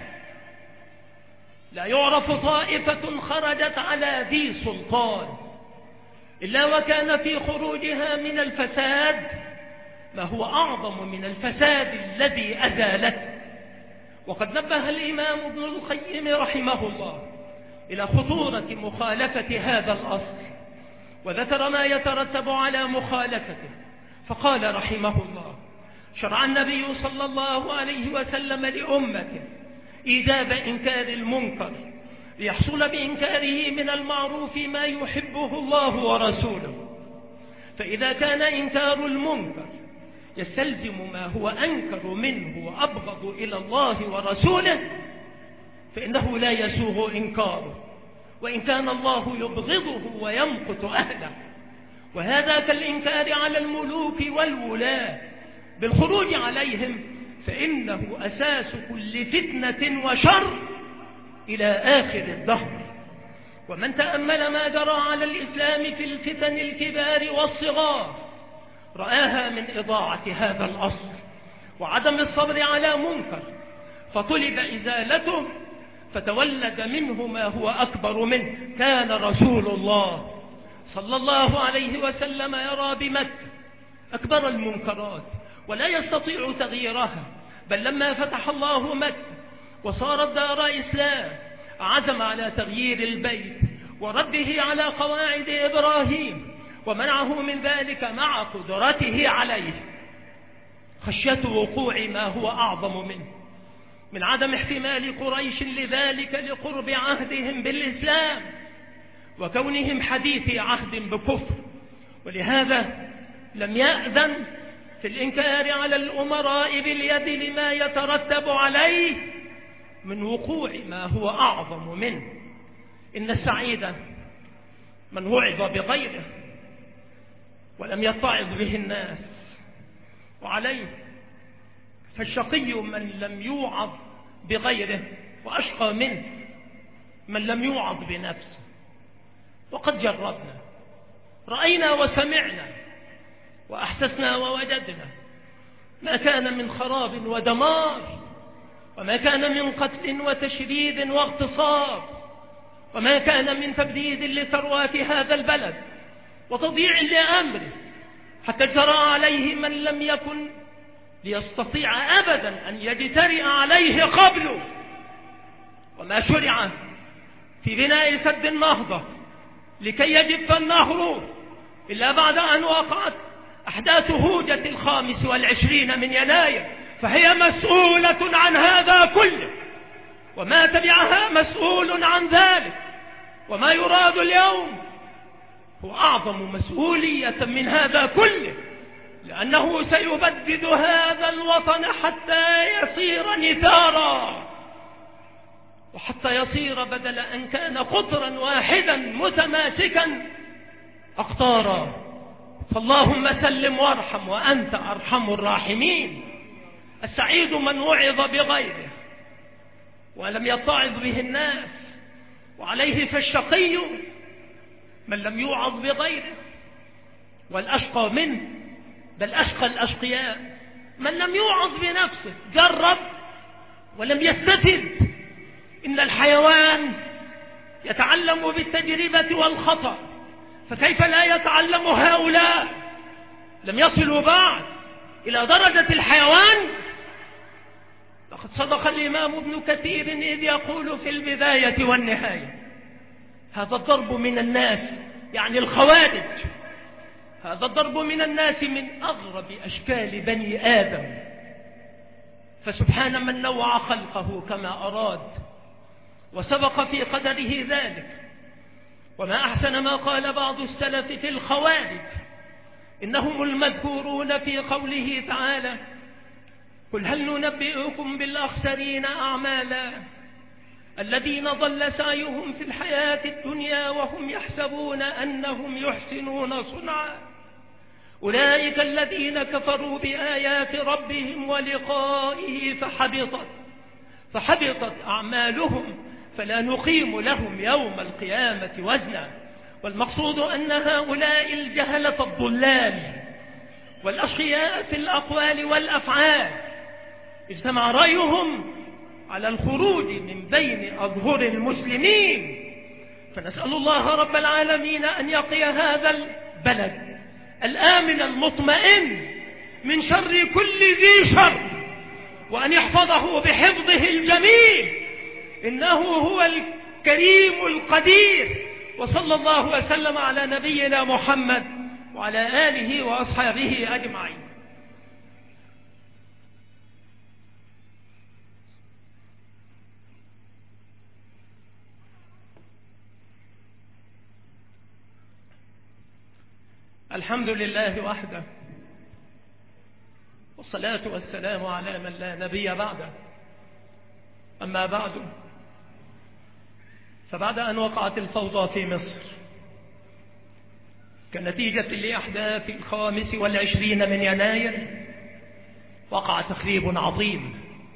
لا يعرف طائفة خرجت على ذي سلطان إلا وكان في خروجها من الفساد ما هو أعظم من الفساد الذي أزالك. وقد نبه الإمام ابن القيم رحمه الله إلى خطورة مخالفة هذا الأصل، وذكر ما يترتب على مخالفته، فقال رحمه الله: شرع النبي صلى الله عليه وسلم لأمته إيجاب إنكار المنكر ليحصل بإنكاره من المعروف ما يحبه الله ورسوله، فإذا كان إنكار المنكر يستلزم ما هو أنكر منه وأبغض إلى الله ورسوله فإنه لا يسوغ إنكاره، وإن كان الله يبغضه ويمقت أهله. وهذا كالإنكار على الملوك والولاة بالخروج عليهم، فإنه أساس كل فتنة وشر إلى آخر الدهر. ومن تأمل ما جرى على الإسلام في الفتن الكبار والصغار رآها من إضاعة هذا الأصل وعدم الصبر على منكر فطلب إزالته، فتولد منه ما هو أكبر منه. كان رسول الله صلى الله عليه وسلم يرى بمكة أكبر المنكرات ولا يستطيع تغييرها، بل لما فتح الله مكة وصارت دار إسلام عزم على تغيير البيت ورده على قواعد إبراهيم، ومنعه من ذلك مع قدرته عليه خشية وقوع ما هو أعظم منه من عدم احتمال قريش لذلك لقرب عهدهم بالإسلام وكونهم حديث عهد بكفر. ولهذا لم يأذن في الإنكار على الأمراء باليد لما يترتب عليه من وقوع ما هو أعظم منه. إن السعيد من وعظ بغيره ولم يتعظ به الناس، وعليه فالشقي من لم يوعظ بغيره، وأشقى منه من لم يوعظ بنفسه. وقد جربنا، رأينا وسمعنا وأحسسنا ووجدنا ما كان من خراب ودمار، وما كان من قتل وتشريد واغتصاب، وما كان من تبديد لثروات هذا البلد وتضييع لأمره، حتى جرى عليه من لم يكن ليستطيع أبدا أن يجترئ عليه قبله. وما شرع في بناء سد النهضة لكي يجف النهر إلا بعد أن وقعت أحداث هوجة 25 من يناير، فهي مسؤولة عن هذا كله، وما تبعها مسؤول عن ذلك. وما يراد اليوم هو أعظم مسؤولية من هذا كله، لأنه سيبدد هذا الوطن حتى يصير نثارا، وحتى يصير بدل أن كان قطرا واحدا متماسكا أقطارا. فاللهم سلم وارحم وأنت أرحم الراحمين. السعيد من وعظ بغيره ولم يتعظ به الناس، وعليه فالشقي من لم يوعظ بغيره، والأشقى منه بل أشقى الأشقياء من لم يوعظ بنفسه، جرب ولم يستفد. إن الحيوان يتعلم بالتجربة والخطأ، فكيف لا يتعلم هؤلاء؟ لم يصلوا بعد إلى درجة الحيوان. لقد صدق الإمام ابن كثير إذ يقول في البداية والنهاية: هذا الضرب من الناس، يعني الخوارج، هذا الضرب من الناس من أغرب أشكال بني آدم، فسبحان من نوع خلقه كما أراد وسبق في قدره ذلك. وما أحسن ما قال بعض السلف في الخوارج، إنهم المذكورون في قوله تعالى: قل هل ننبئكم بالأخسرين أعمالا الذين ضل سعيهم في الحياة الدنيا وهم يحسبون أنهم يحسنون صنعا أولئك الذين كفروا بآيات ربهم ولقائه فحبطت أعمالهم فلا نقيم لهم يوم القيامة وزنا. والمقصود أن هؤلاء الجهلة الضلال والأشقياء في الأقوال والأفعال اجتمع رأيهم على الخروج من بين أظهر المسلمين، فنسأل الله رب العالمين أن يقي هذا البلد الآمن المطمئن من شر كل ذي شر، وأن يحفظه بحفظه الجميل، إنه هو الكريم القدير. وصلى الله وسلم على نبينا محمد وعلى آله وأصحابه أجمعين. الحمد لله وحده، والصلاة والسلام على من لا نبي بعده. أما بعد، فبعد أن وقعت الفوضى في مصر كنتيجة لأحداث 25 من يناير، وقع تخريب عظيم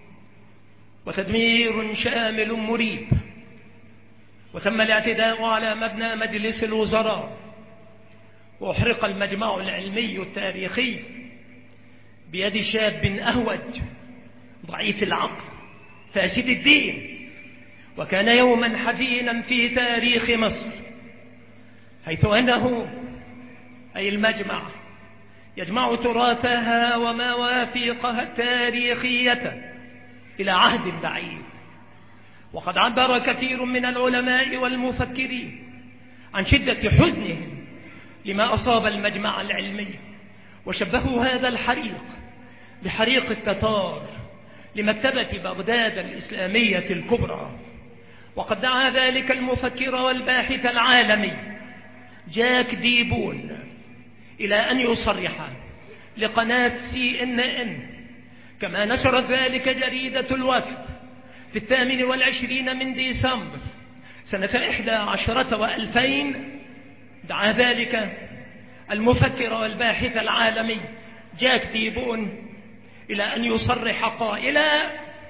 وتدمير شامل مريب، وتم الاعتداء على مبنى مجلس الوزراء، وأحرق المجمع العلمي التاريخي بيد شاب أهوج ضعيف العقل فاسد الدين. وكان يوما حزينا في تاريخ مصر، حيث أنه أي المجمع يجمع تراثها ومواثيقها التاريخية إلى عهد بعيد. وقد عبر كثير من العلماء والمفكرين عن شدة حزنهم لما أصاب المجمع العلمي، وشبهوا هذا الحريق بحريق التتار لمكتبة بغداد الإسلامية الكبرى. وقد دعا ذلك المفكر والباحث العالمي جاك ديبون إلى أن يصرح لقناة CNN، كما نشرت ذلك جريدة الوفد في 28 من ديسمبر سنة 11 و2000. دعا ذلك المفكر والباحث العالمي جاك ديبون إلى أن يصرح قائلا: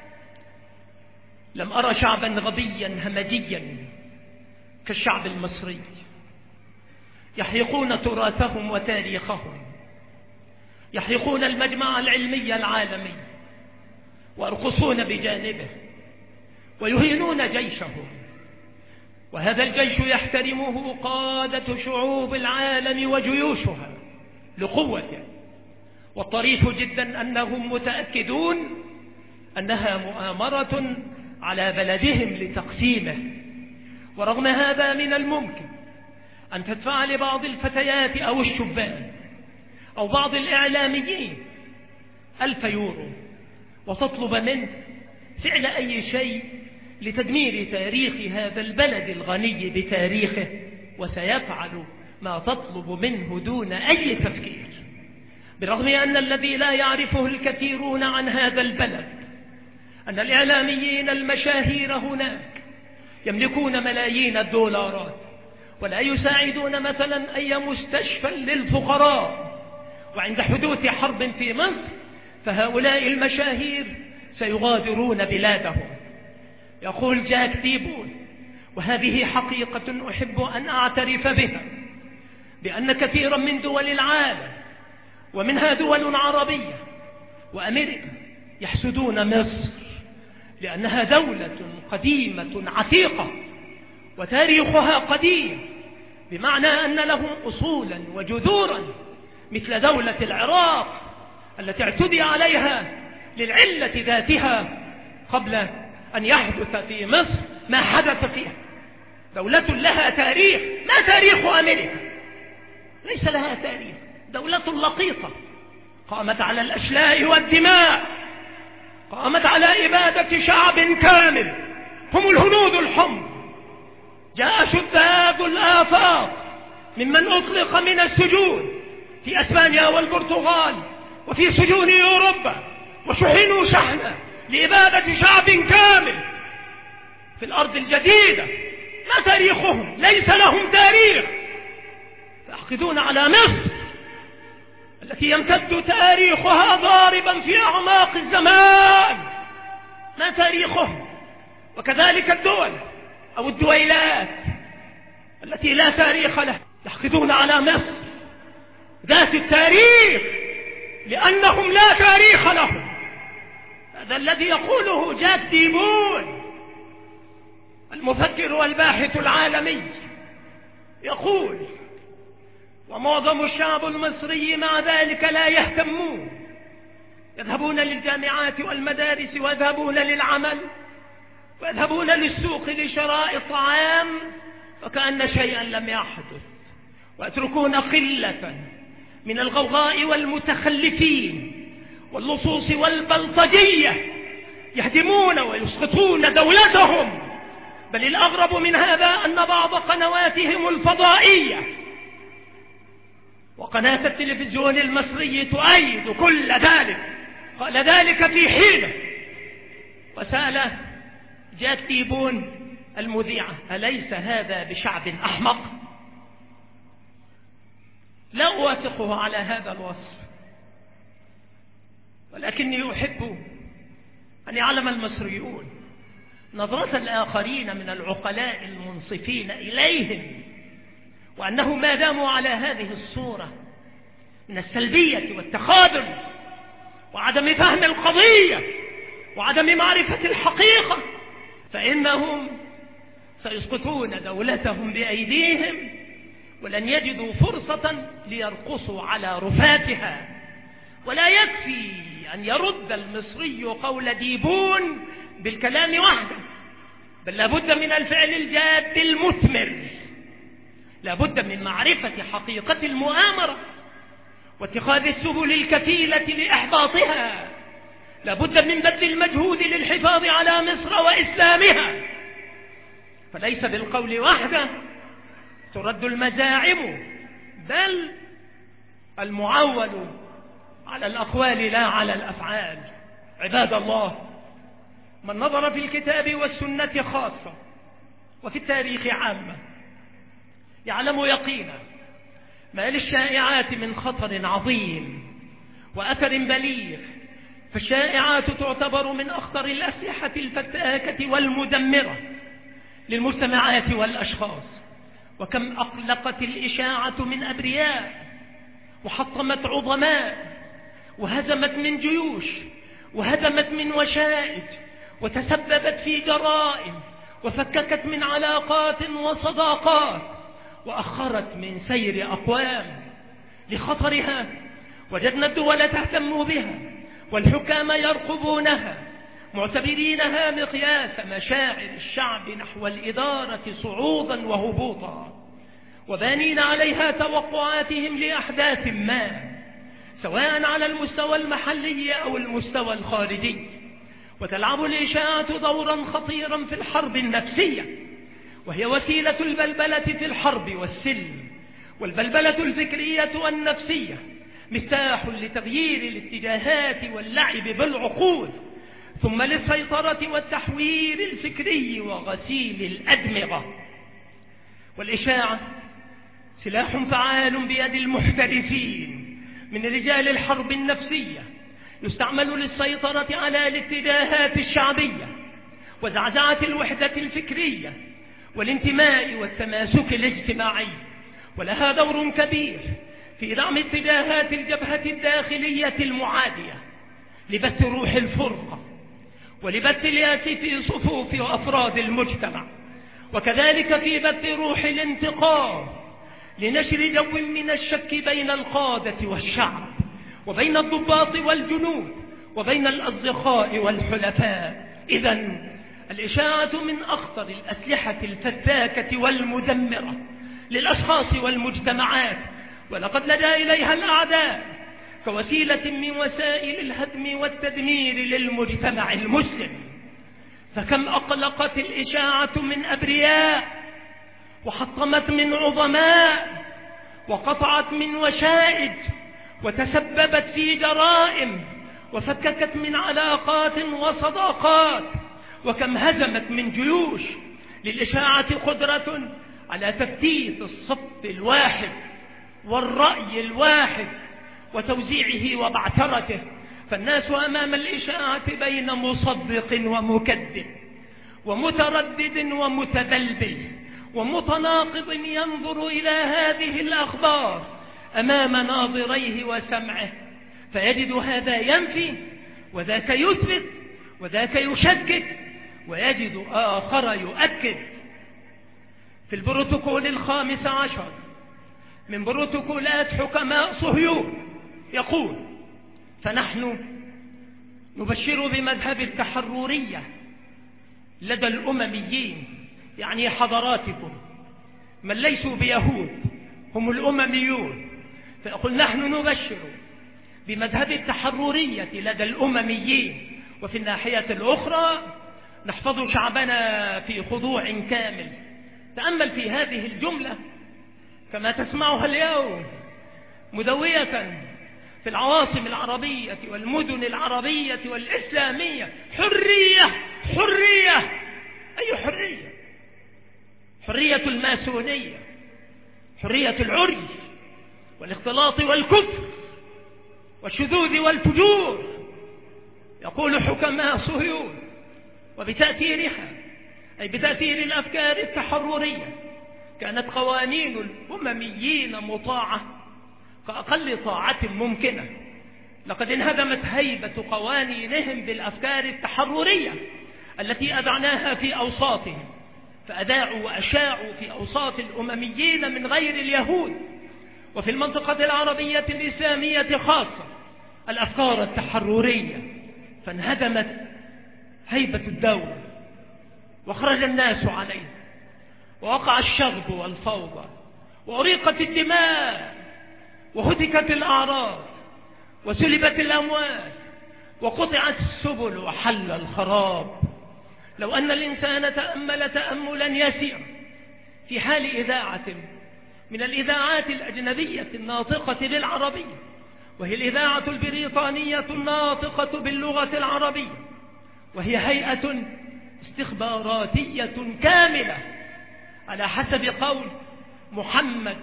لم أرى شعبا غبيا همجيا كالشعب المصري، يحرقون تراثهم وتاريخهم، يحرقون المجمع العلمي العالمي ويرقصون بجانبه ويهينون جيشهم، وهذا الجيش يحترمه قادة شعوب العالم وجيوشها لقوته. والطريف جدا أنهم متأكدون أنها مؤامرة على بلدهم لتقسيمه. ورغم هذا من الممكن أن تدفع لبعض الفتيات أو الشبان أو بعض الإعلاميين 1000 يورو وتطلب منه فعل أي شيء لتدمير تاريخ هذا البلد الغني بتاريخه، وسيفعل ما تطلب منه دون أي تفكير. برغم أن الذي لا يعرفه الكثيرون عن هذا البلد أن الإعلاميين المشاهير هناك يملكون ملايين الدولارات ولا يساعدون مثلا أي مستشفى للفقراء، وعند حدوث حرب في مصر فهؤلاء المشاهير سيغادرون بلادهم. يقول جاك ديبون، وهذه حقيقة أحب أن أعترف بها، بأن كثيرا من دول العالم ومنها دول عربية وأمريكا يحسدون مصر لأنها دولة قديمة عتيقة وتاريخها قديم، بمعنى أن لهم أصولا وجذورا مثل دولة العراق التي اعتدي عليها للعلة ذاتها قبل أن يحدث في مصر ما حدث فيها. دولة لها تاريخ، ما تاريخ أمريكا، ليس لها تاريخ، دولة لقيطة قامت على الأشلاء والدماء، قامت على إبادة شعب كامل هم الهنود الحمر. جاء شذاذ الآفاق ممن أطلق من السجون في أسبانيا والبرتغال وفي سجون أوروبا وشحنوا شحنا لإبادة شعب كامل في الأرض الجديدة. ما تاريخهم؟ ليس لهم تاريخ. يحقدون على مصر التي يمتد تاريخها ضاربا في أعماق الزمان. ما تاريخهم؟ وكذلك الدول أو الدويلات التي لا تاريخ لها يحقدون على مصر ذات التاريخ لأنهم لا تاريخ لهم. هذا الذي يقوله جاك ديبون المفكر والباحث العالمي. يقول: ومعظم الشعب المصري مع ذلك لا يهتمون، يذهبون للجامعات والمدارس ويذهبون للعمل ويذهبون للسوق لشراء الطعام وكأن شيئا لم يحدث، ويتركون قلة من الغوغاء والمتخلفين واللصوص والبلطجية يهدمون ويسقطون دولتهم. بل الأغرب من هذا أن بعض قنواتهم الفضائية وقناة التلفزيون المصري تؤيد كل ذلك قال ذلك في حينه، وسأله جات تيبون المذيعة: أليس هذا بشعب أحمق؟ لا أوافقه على هذا الوصف، ولكني أحب أن يعلم المصريون نظرة الآخرين من العقلاء المنصفين إليهم، وأنه ما داموا على هذه الصورة من السلبية والتخاذل وعدم فهم القضية وعدم معرفة الحقيقة، فإنهم سيسقطون دولتهم بأيديهم، ولن يجدوا فرصة ليرقصوا على رفاتها. ولا يكفي أن يرد المصري قول ديبون بالكلام وحده، بل لابد من الفعل الجاد المثمر، لابد من معرفة حقيقة المؤامرة واتخاذ السبل الكفيلة لإحباطها، لابد من بذل المجهود للحفاظ على مصر وإسلامها. فليس بالقول وحده ترد المزاعم، بل المعول على الأقوال لا على الأفعال. عباد الله، من نظر في الكتاب والسنة خاصة وفي التاريخ عامة يعلم يقينا ما للشائعات من خطر عظيم وأثر بليغ، فالشائعات تعتبر من أخطر الأسلحة الفتاكة والمدمرة للمجتمعات والأشخاص. وكم أقلقت الإشاعة من أبرياء، وحطمت عظماء، وهزمت من جيوش، وهدمت من وشائج، وتسببت في جرائم، وفككت من علاقات وصداقات، وأخرت من سير أقوام. لخطرها وجدنا الدول تهتم بها والحكام يرقبونها، معتبرينها مقياس مشاعر الشعب نحو الإدارة صعودا وهبوطا، وبانين عليها توقعاتهم لأحداث ما، سواء على المستوى المحلي أو المستوى الخارجي. وتلعب الإشاعة دورا خطيرا في الحرب النفسية، وهي وسيلة البلبلة في الحرب والسلم. والبلبلة الفكرية والنفسية مفتاح لتغيير الاتجاهات واللعب بالعقول، ثم للسيطرة والتحوير الفكري وغسيل الأدمغة. والإشاعة سلاح فعال بيد المحترفين من رجال الحرب النفسية، يستعمل للسيطرة على الاتجاهات الشعبية وزعزعة الوحدة الفكرية والانتماء والتماسك الاجتماعي. ولها دور كبير في دعم اتجاهات الجبهة الداخلية المعادية لبث روح الفرقة ولبث الياس في صفوف أفراد المجتمع، وكذلك في بث روح الانتقام لنشر جو من الشك بين القادة والشعب، وبين الضباط والجنود، وبين الأصدقاء والحلفاء. إذن الإشاعة من أخطر الأسلحة الفتاكة والمدمرة للأشخاص والمجتمعات، ولقد لجأ إليها الأعداء كوسيلة من وسائل الهدم والتدمير للمجتمع المسلم. فكم أقلقت الإشاعة من أبرياء، وحطمت من عظماء، وقطعت من وشائج، وتسببت في جرائم، وفككت من علاقات وصداقات. وكم هزمت من جيوش. للإشاعة قدرة على تفتيت الصف الواحد والرأي الواحد وتوزيعه وبعثرته، فالناس أمام الإشاعة بين مصدق ومكذب، ومتردد ومتبلبل، ومتناقض ينظر إلى هذه الأخبار أمام ناظريه وسمعه، فيجد هذا ينفي وذاك يثبت وذاك يشكك، ويجد آخر يؤكد. في البروتوكول 15 من بروتوكولات حكماء صهيون يقول: فنحن نبشر بمذهب التحررية لدى الأمميين، يعني حضراتكم من ليسوا بيهود هم الأمميون، فيقول: نحن نبشر بمذهب التحررية لدى الأمميين، وفي الناحية الأخرى نحفظ شعبنا في خضوع كامل. تأمل في هذه الجملة كما تسمعها اليوم مدوية في العواصم العربية والمدن العربية والإسلامية حرية حرية. أي حرية؟ حرية الماسونية، حرية العري والاختلاط والكفر والشذوذ والفجور. يقول حكماء صهيون وبتأثيرها أي بتأثير الأفكار التحررية كانت قوانين الأمميين مطاعة كأقل طاعة ممكنة. لقد انهدمت هيبة قوانينهم بالأفكار التحررية التي أذعناها في أوساطهم، فأذاعوا وأشاعوا في أوساط الأمميين من غير اليهود وفي المنطقة العربية الإسلامية خاصة الأفكار التحررية، فانهدمت هيبة الدولة وخرج الناس عليه ووقع الشغب والفوضى وأريقت الدماء وهتكت الأعراض وسلبت الأموال وقطعت السبل وحل الخراب. لو أن الإنسان تأمل تأملا يسيرا في حال إذاعة من الإذاعات الأجنبية الناطقة بالعربية، وهي الإذاعة البريطانية الناطقة باللغة العربية، وهي هيئة استخباراتية كاملة على حسب قول محمد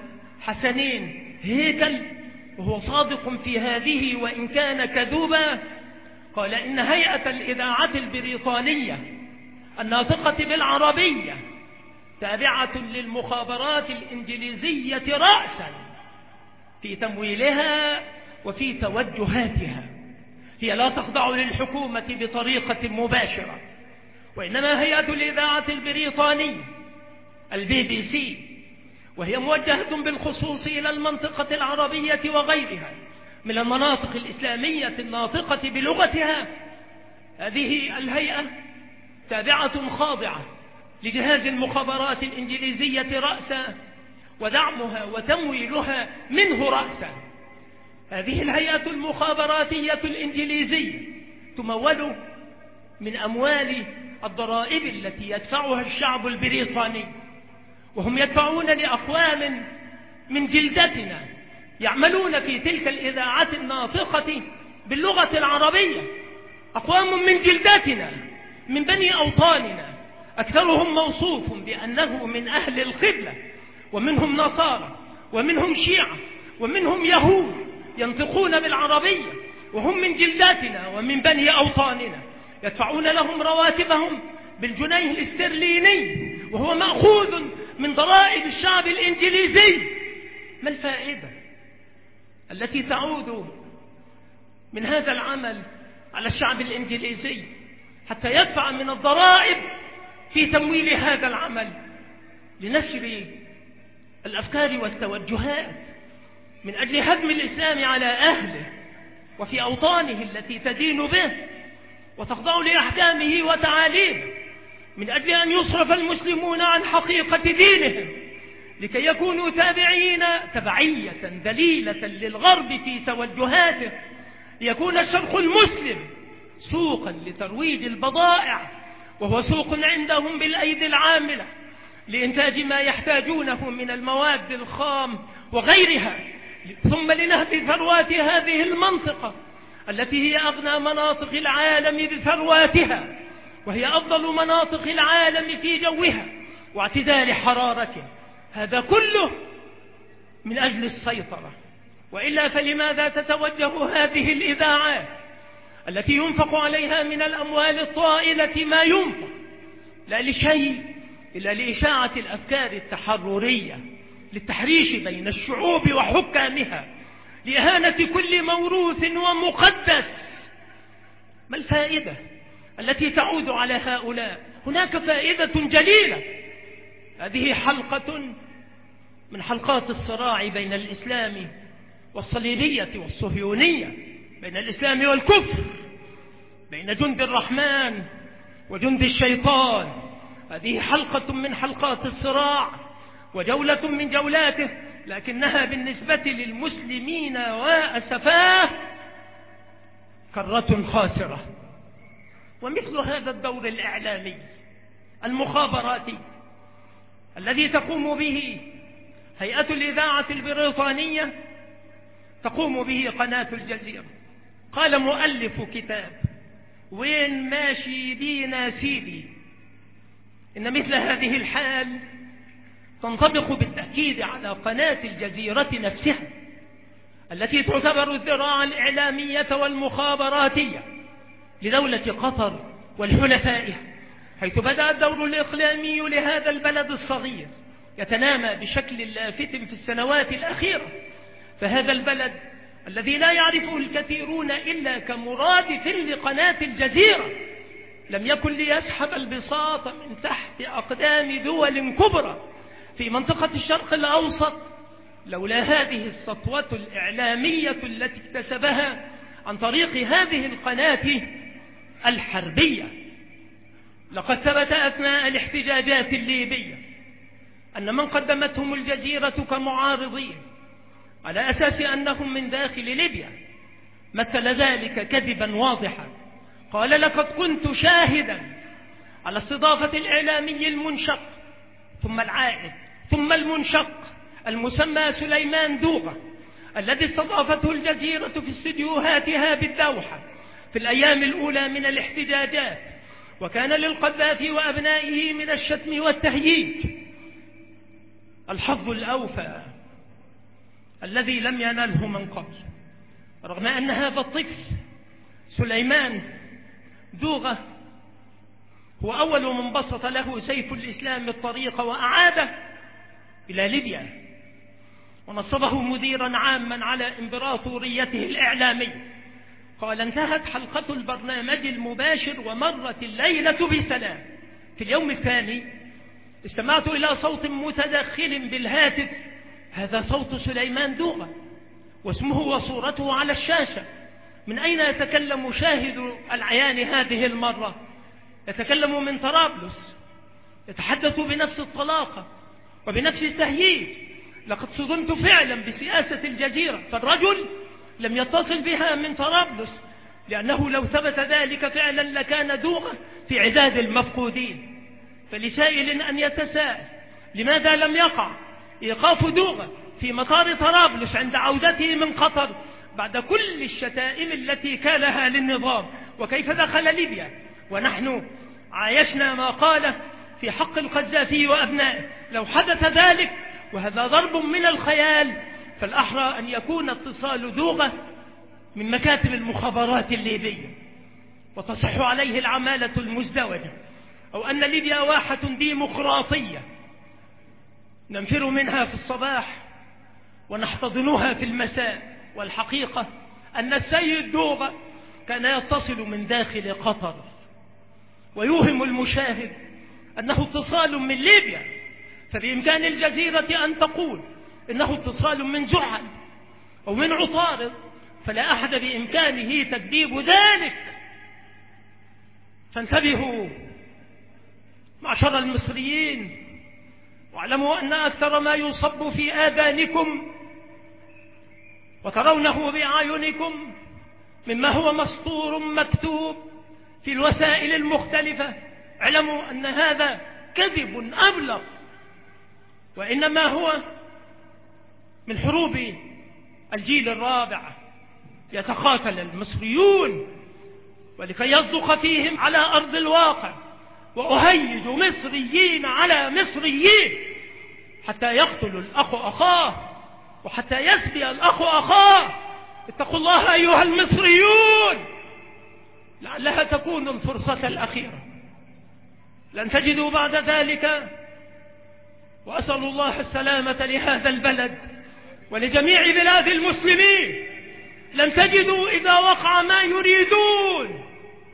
حسنين هيكل، وهو صادق في هذه وإن كان كذوبا، قال إن هيئة الإذاعة البريطانية الناطقة بالعربية تابعة للمخابرات الإنجليزية رأسا في تمويلها وفي توجهاتها. هي لا تخضع للحكومة بطريقة مباشرة، وإنما هيئة الإذاعة البريطانية الBBC، وهي موجهة بالخصوص إلى المنطقة العربية وغيرها من المناطق الإسلامية الناطقة بلغتها. هذه الهيئة تابعة خاضعة لجهاز المخابرات الإنجليزية رأسا، ودعمها وتمويلها منه رأسا. هذه الهيئة المخابراتية الإنجليزية تمول من أموال الضرائب التي يدفعها الشعب البريطاني، وهم يدفعون لأقوام من جلدتنا يعملون في تلك الإذاعة الناطقة باللغة العربية، أقوام من جلدتنا من بني أوطاننا، أكثرهم موصوف بأنه من أهل القبلة، ومنهم نصارى ومنهم شيعة ومنهم يهود ينطقون بالعربية، وهم من جلداتنا ومن بني أوطاننا، يدفعون لهم رواتبهم بالجنيه الاسترليني، وهو مأخوذ من ضرائب الشعب الإنجليزي. ما الفائدة التي تعود من هذا العمل على الشعب الإنجليزي حتى يدفع من الضرائب في تمويل هذا العمل لنشر الأفكار والتوجهات من أجل هدم الإسلام على أهله وفي أوطانه التي تدين به وتخضع لأحكامه وتعاليمه، من أجل أن يصرف المسلمون عن حقيقة دينهم لكي يكونوا تابعين تبعية دليلة للغرب في توجهاته، ليكون الشرق المسلم سوقا لترويج البضائع، وهو سوق عندهم بالأيدي العاملة لإنتاج ما يحتاجونه من المواد الخام وغيرها، ثم لنهب ثروات هذه المنطقة التي هي أغنى مناطق العالم بثرواتها، وهي أفضل مناطق العالم في جوها واعتدال حرارته. هذا كله من أجل السيطرة، وإلا فلماذا تتوجه هذه الإذاعات التي ينفق عليها من الأموال الطائلة ما ينفق؟ لا لشيء إلا لإشاعة الأفكار التحررية، للتحريش بين الشعوب وحكامها، لإهانة كل موروث ومقدس. ما الفائدة التي تعود على هؤلاء؟ هناك فائدة جليلة. هذه حلقة من حلقات الصراع بين الإسلام والصليبية والصهيونية، بين الإسلام والكفر، بين جند الرحمن وجند الشيطان. هذه حلقة من حلقات الصراع وجولة من جولاته، لكنها بالنسبة للمسلمين وأسفاه كرة خاسرة. ومثل هذا الدور الإعلامي المخابراتي الذي تقوم به هيئة الإذاعة البريطانية تقوم به قناة الجزيرة. قال مؤلف كتاب: وين ماشي بينا سيدي؟ إن مثل هذه الحال تنطبق بالتأكيد على قناة الجزيرة نفسها، التي تعتبر الذراع الإعلامية والمخابراتية لدولة قطر والحلفائها، حيث بدأ الدور الإقليمي لهذا البلد الصغير يتنامى بشكل لافت في السنوات الأخيرة. فهذا البلد الذي لا يعرفه الكثيرون إلا كمرادف لقناة الجزيرة لم يكن ليسحب البساط من تحت أقدام دول كبرى في منطقة الشرق الأوسط لولا هذه السطوة الإعلامية التي اكتسبها عن طريق هذه القناة الحربية. لقد ثبت أثناء الاحتجاجات الليبية أن من قدمتهم الجزيرة كمعارضين على أساس أنهم من داخل ليبيا مثل ذلك كذبا واضحا. قال: لقد كنت شاهدا على استضافة الإعلامي المنشق ثم العائد ثم المنشق المسمى سليمان دوغة، الذي استضافته الجزيرة في استديوهاتها بالدوحة في الأيام الأولى من الاحتجاجات، وكان للقذافي وأبنائه من الشتم والتهييج. الحظ الأوفى الذي لم ينله من قبل، رغم أن هذا الطفل سليمان دوغة هو أول من بسط له سيف الإسلام الطريق وأعاده إلى ليبيا ونصبه مديرا عاما على إمبراطوريته الإعلامية. قال: انتهت حلقة البرنامج المباشر ومرت الليلة بسلام. في اليوم الثاني استمعت إلى صوت متدخل بالهاتف، هذا صوت سليمان دوغة واسمه وصورته على الشاشة. من أين يتكلم شاهد العيان هذه المرة؟ يتكلم من طرابلس، يتحدث بنفس الطلاقة وبنفس التهييج. لقد صدمت فعلا بسياسة الجزيرة، فالرجل لم يتصل بها من طرابلس، لأنه لو ثبت ذلك فعلا لكان دوغة في عداد المفقودين. فلسائل أن يتساءل: لماذا لم يقع إيقاف دوغة في مطار طرابلس عند عودته من قطر بعد كل الشتائم التي كالها للنظام؟ وكيف دخل ليبيا ونحن عايشنا ما قاله في حق القذافي وأبنائه؟ لو حدث ذلك، وهذا ضرب من الخيال، فالأحرى أن يكون اتصال دوغة من مكاتب المخابرات الليبية وتصح عليه العمالة المزدوجة، أو أن ليبيا واحة ديمقراطية ننفر منها في الصباح ونحتضنها في المساء. والحقيقة أن السيد دوغة كان يتصل من داخل قطر ويوهم المشاهد أنه اتصال من ليبيا، فبإمكان الجزيرة أن تقول إنه اتصال من زحل أو من عطارد، فلا أحد بإمكانه تكذيب ذلك. فانتبهوا معشر المصريين، واعلموا أن أكثر ما يصب في آذانكم وترونه بأعينكم مما هو مسطور مكتوب في الوسائل المختلفة، اعلموا أن هذا كذب أبلغ، وإنما هو من حروب الجيل الرابع. يتقاتل المصريون ولكي يصدق فيهم على أرض الواقع، وأهيج مصريين على مصريين حتى يقتل الأخ أخاه وحتى يسبي الأخ أخاه. اتقوا الله أيها المصريون، لعلها تكون الفرصة الأخيرة، لن تجدوا بعد ذلك. وأسأل الله السلامة لهذا البلد ولجميع بلاد المسلمين. لن تجدوا إذا وقع ما يريدون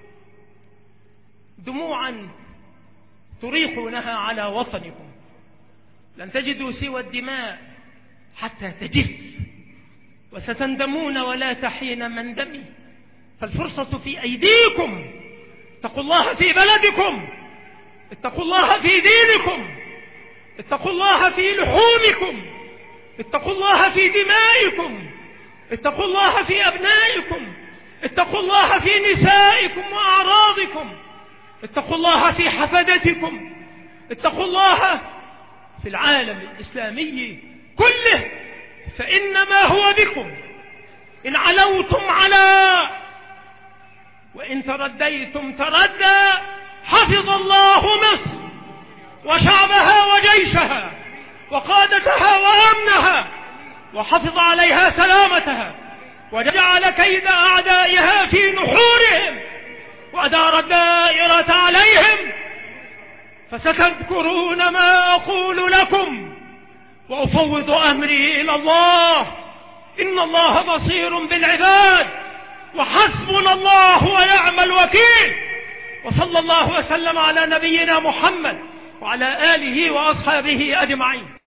دموعا تريقونها على وطنكم، لن تجدوا سوى الدماء حتى تجف، وستندمون ولا تحين مندمي. فالفرصة في أيديكم. اتقوا الله في بلدكم، اتقوا الله في دينكم، اتقوا الله في لحومكم، اتقوا الله في دمائكم، اتقوا الله في أبنائكم، اتقوا الله في نسائكم وأعراضكم، اتقوا الله في حفدتكم، اتقوا الله في العالم الإسلامي كله، فإنما هو بكم إن علوتم علا وإن ترديتم تردى. حفظ الله مصر وشعبها وجيشها وقادتها وأمنها، وحفظ عليها سلامتها، وجعل كيد أعدائها في نحورهم، وأدار الدائرة عليهم. فستذكرون ما أقول لكم، وأفوض أمري إلى الله، إن الله بصير بالعباد، وحسبنا الله ونعم الوكيل. وصلى الله وسلم على نبينا محمد وعلى آله وأصحابه أجمعين.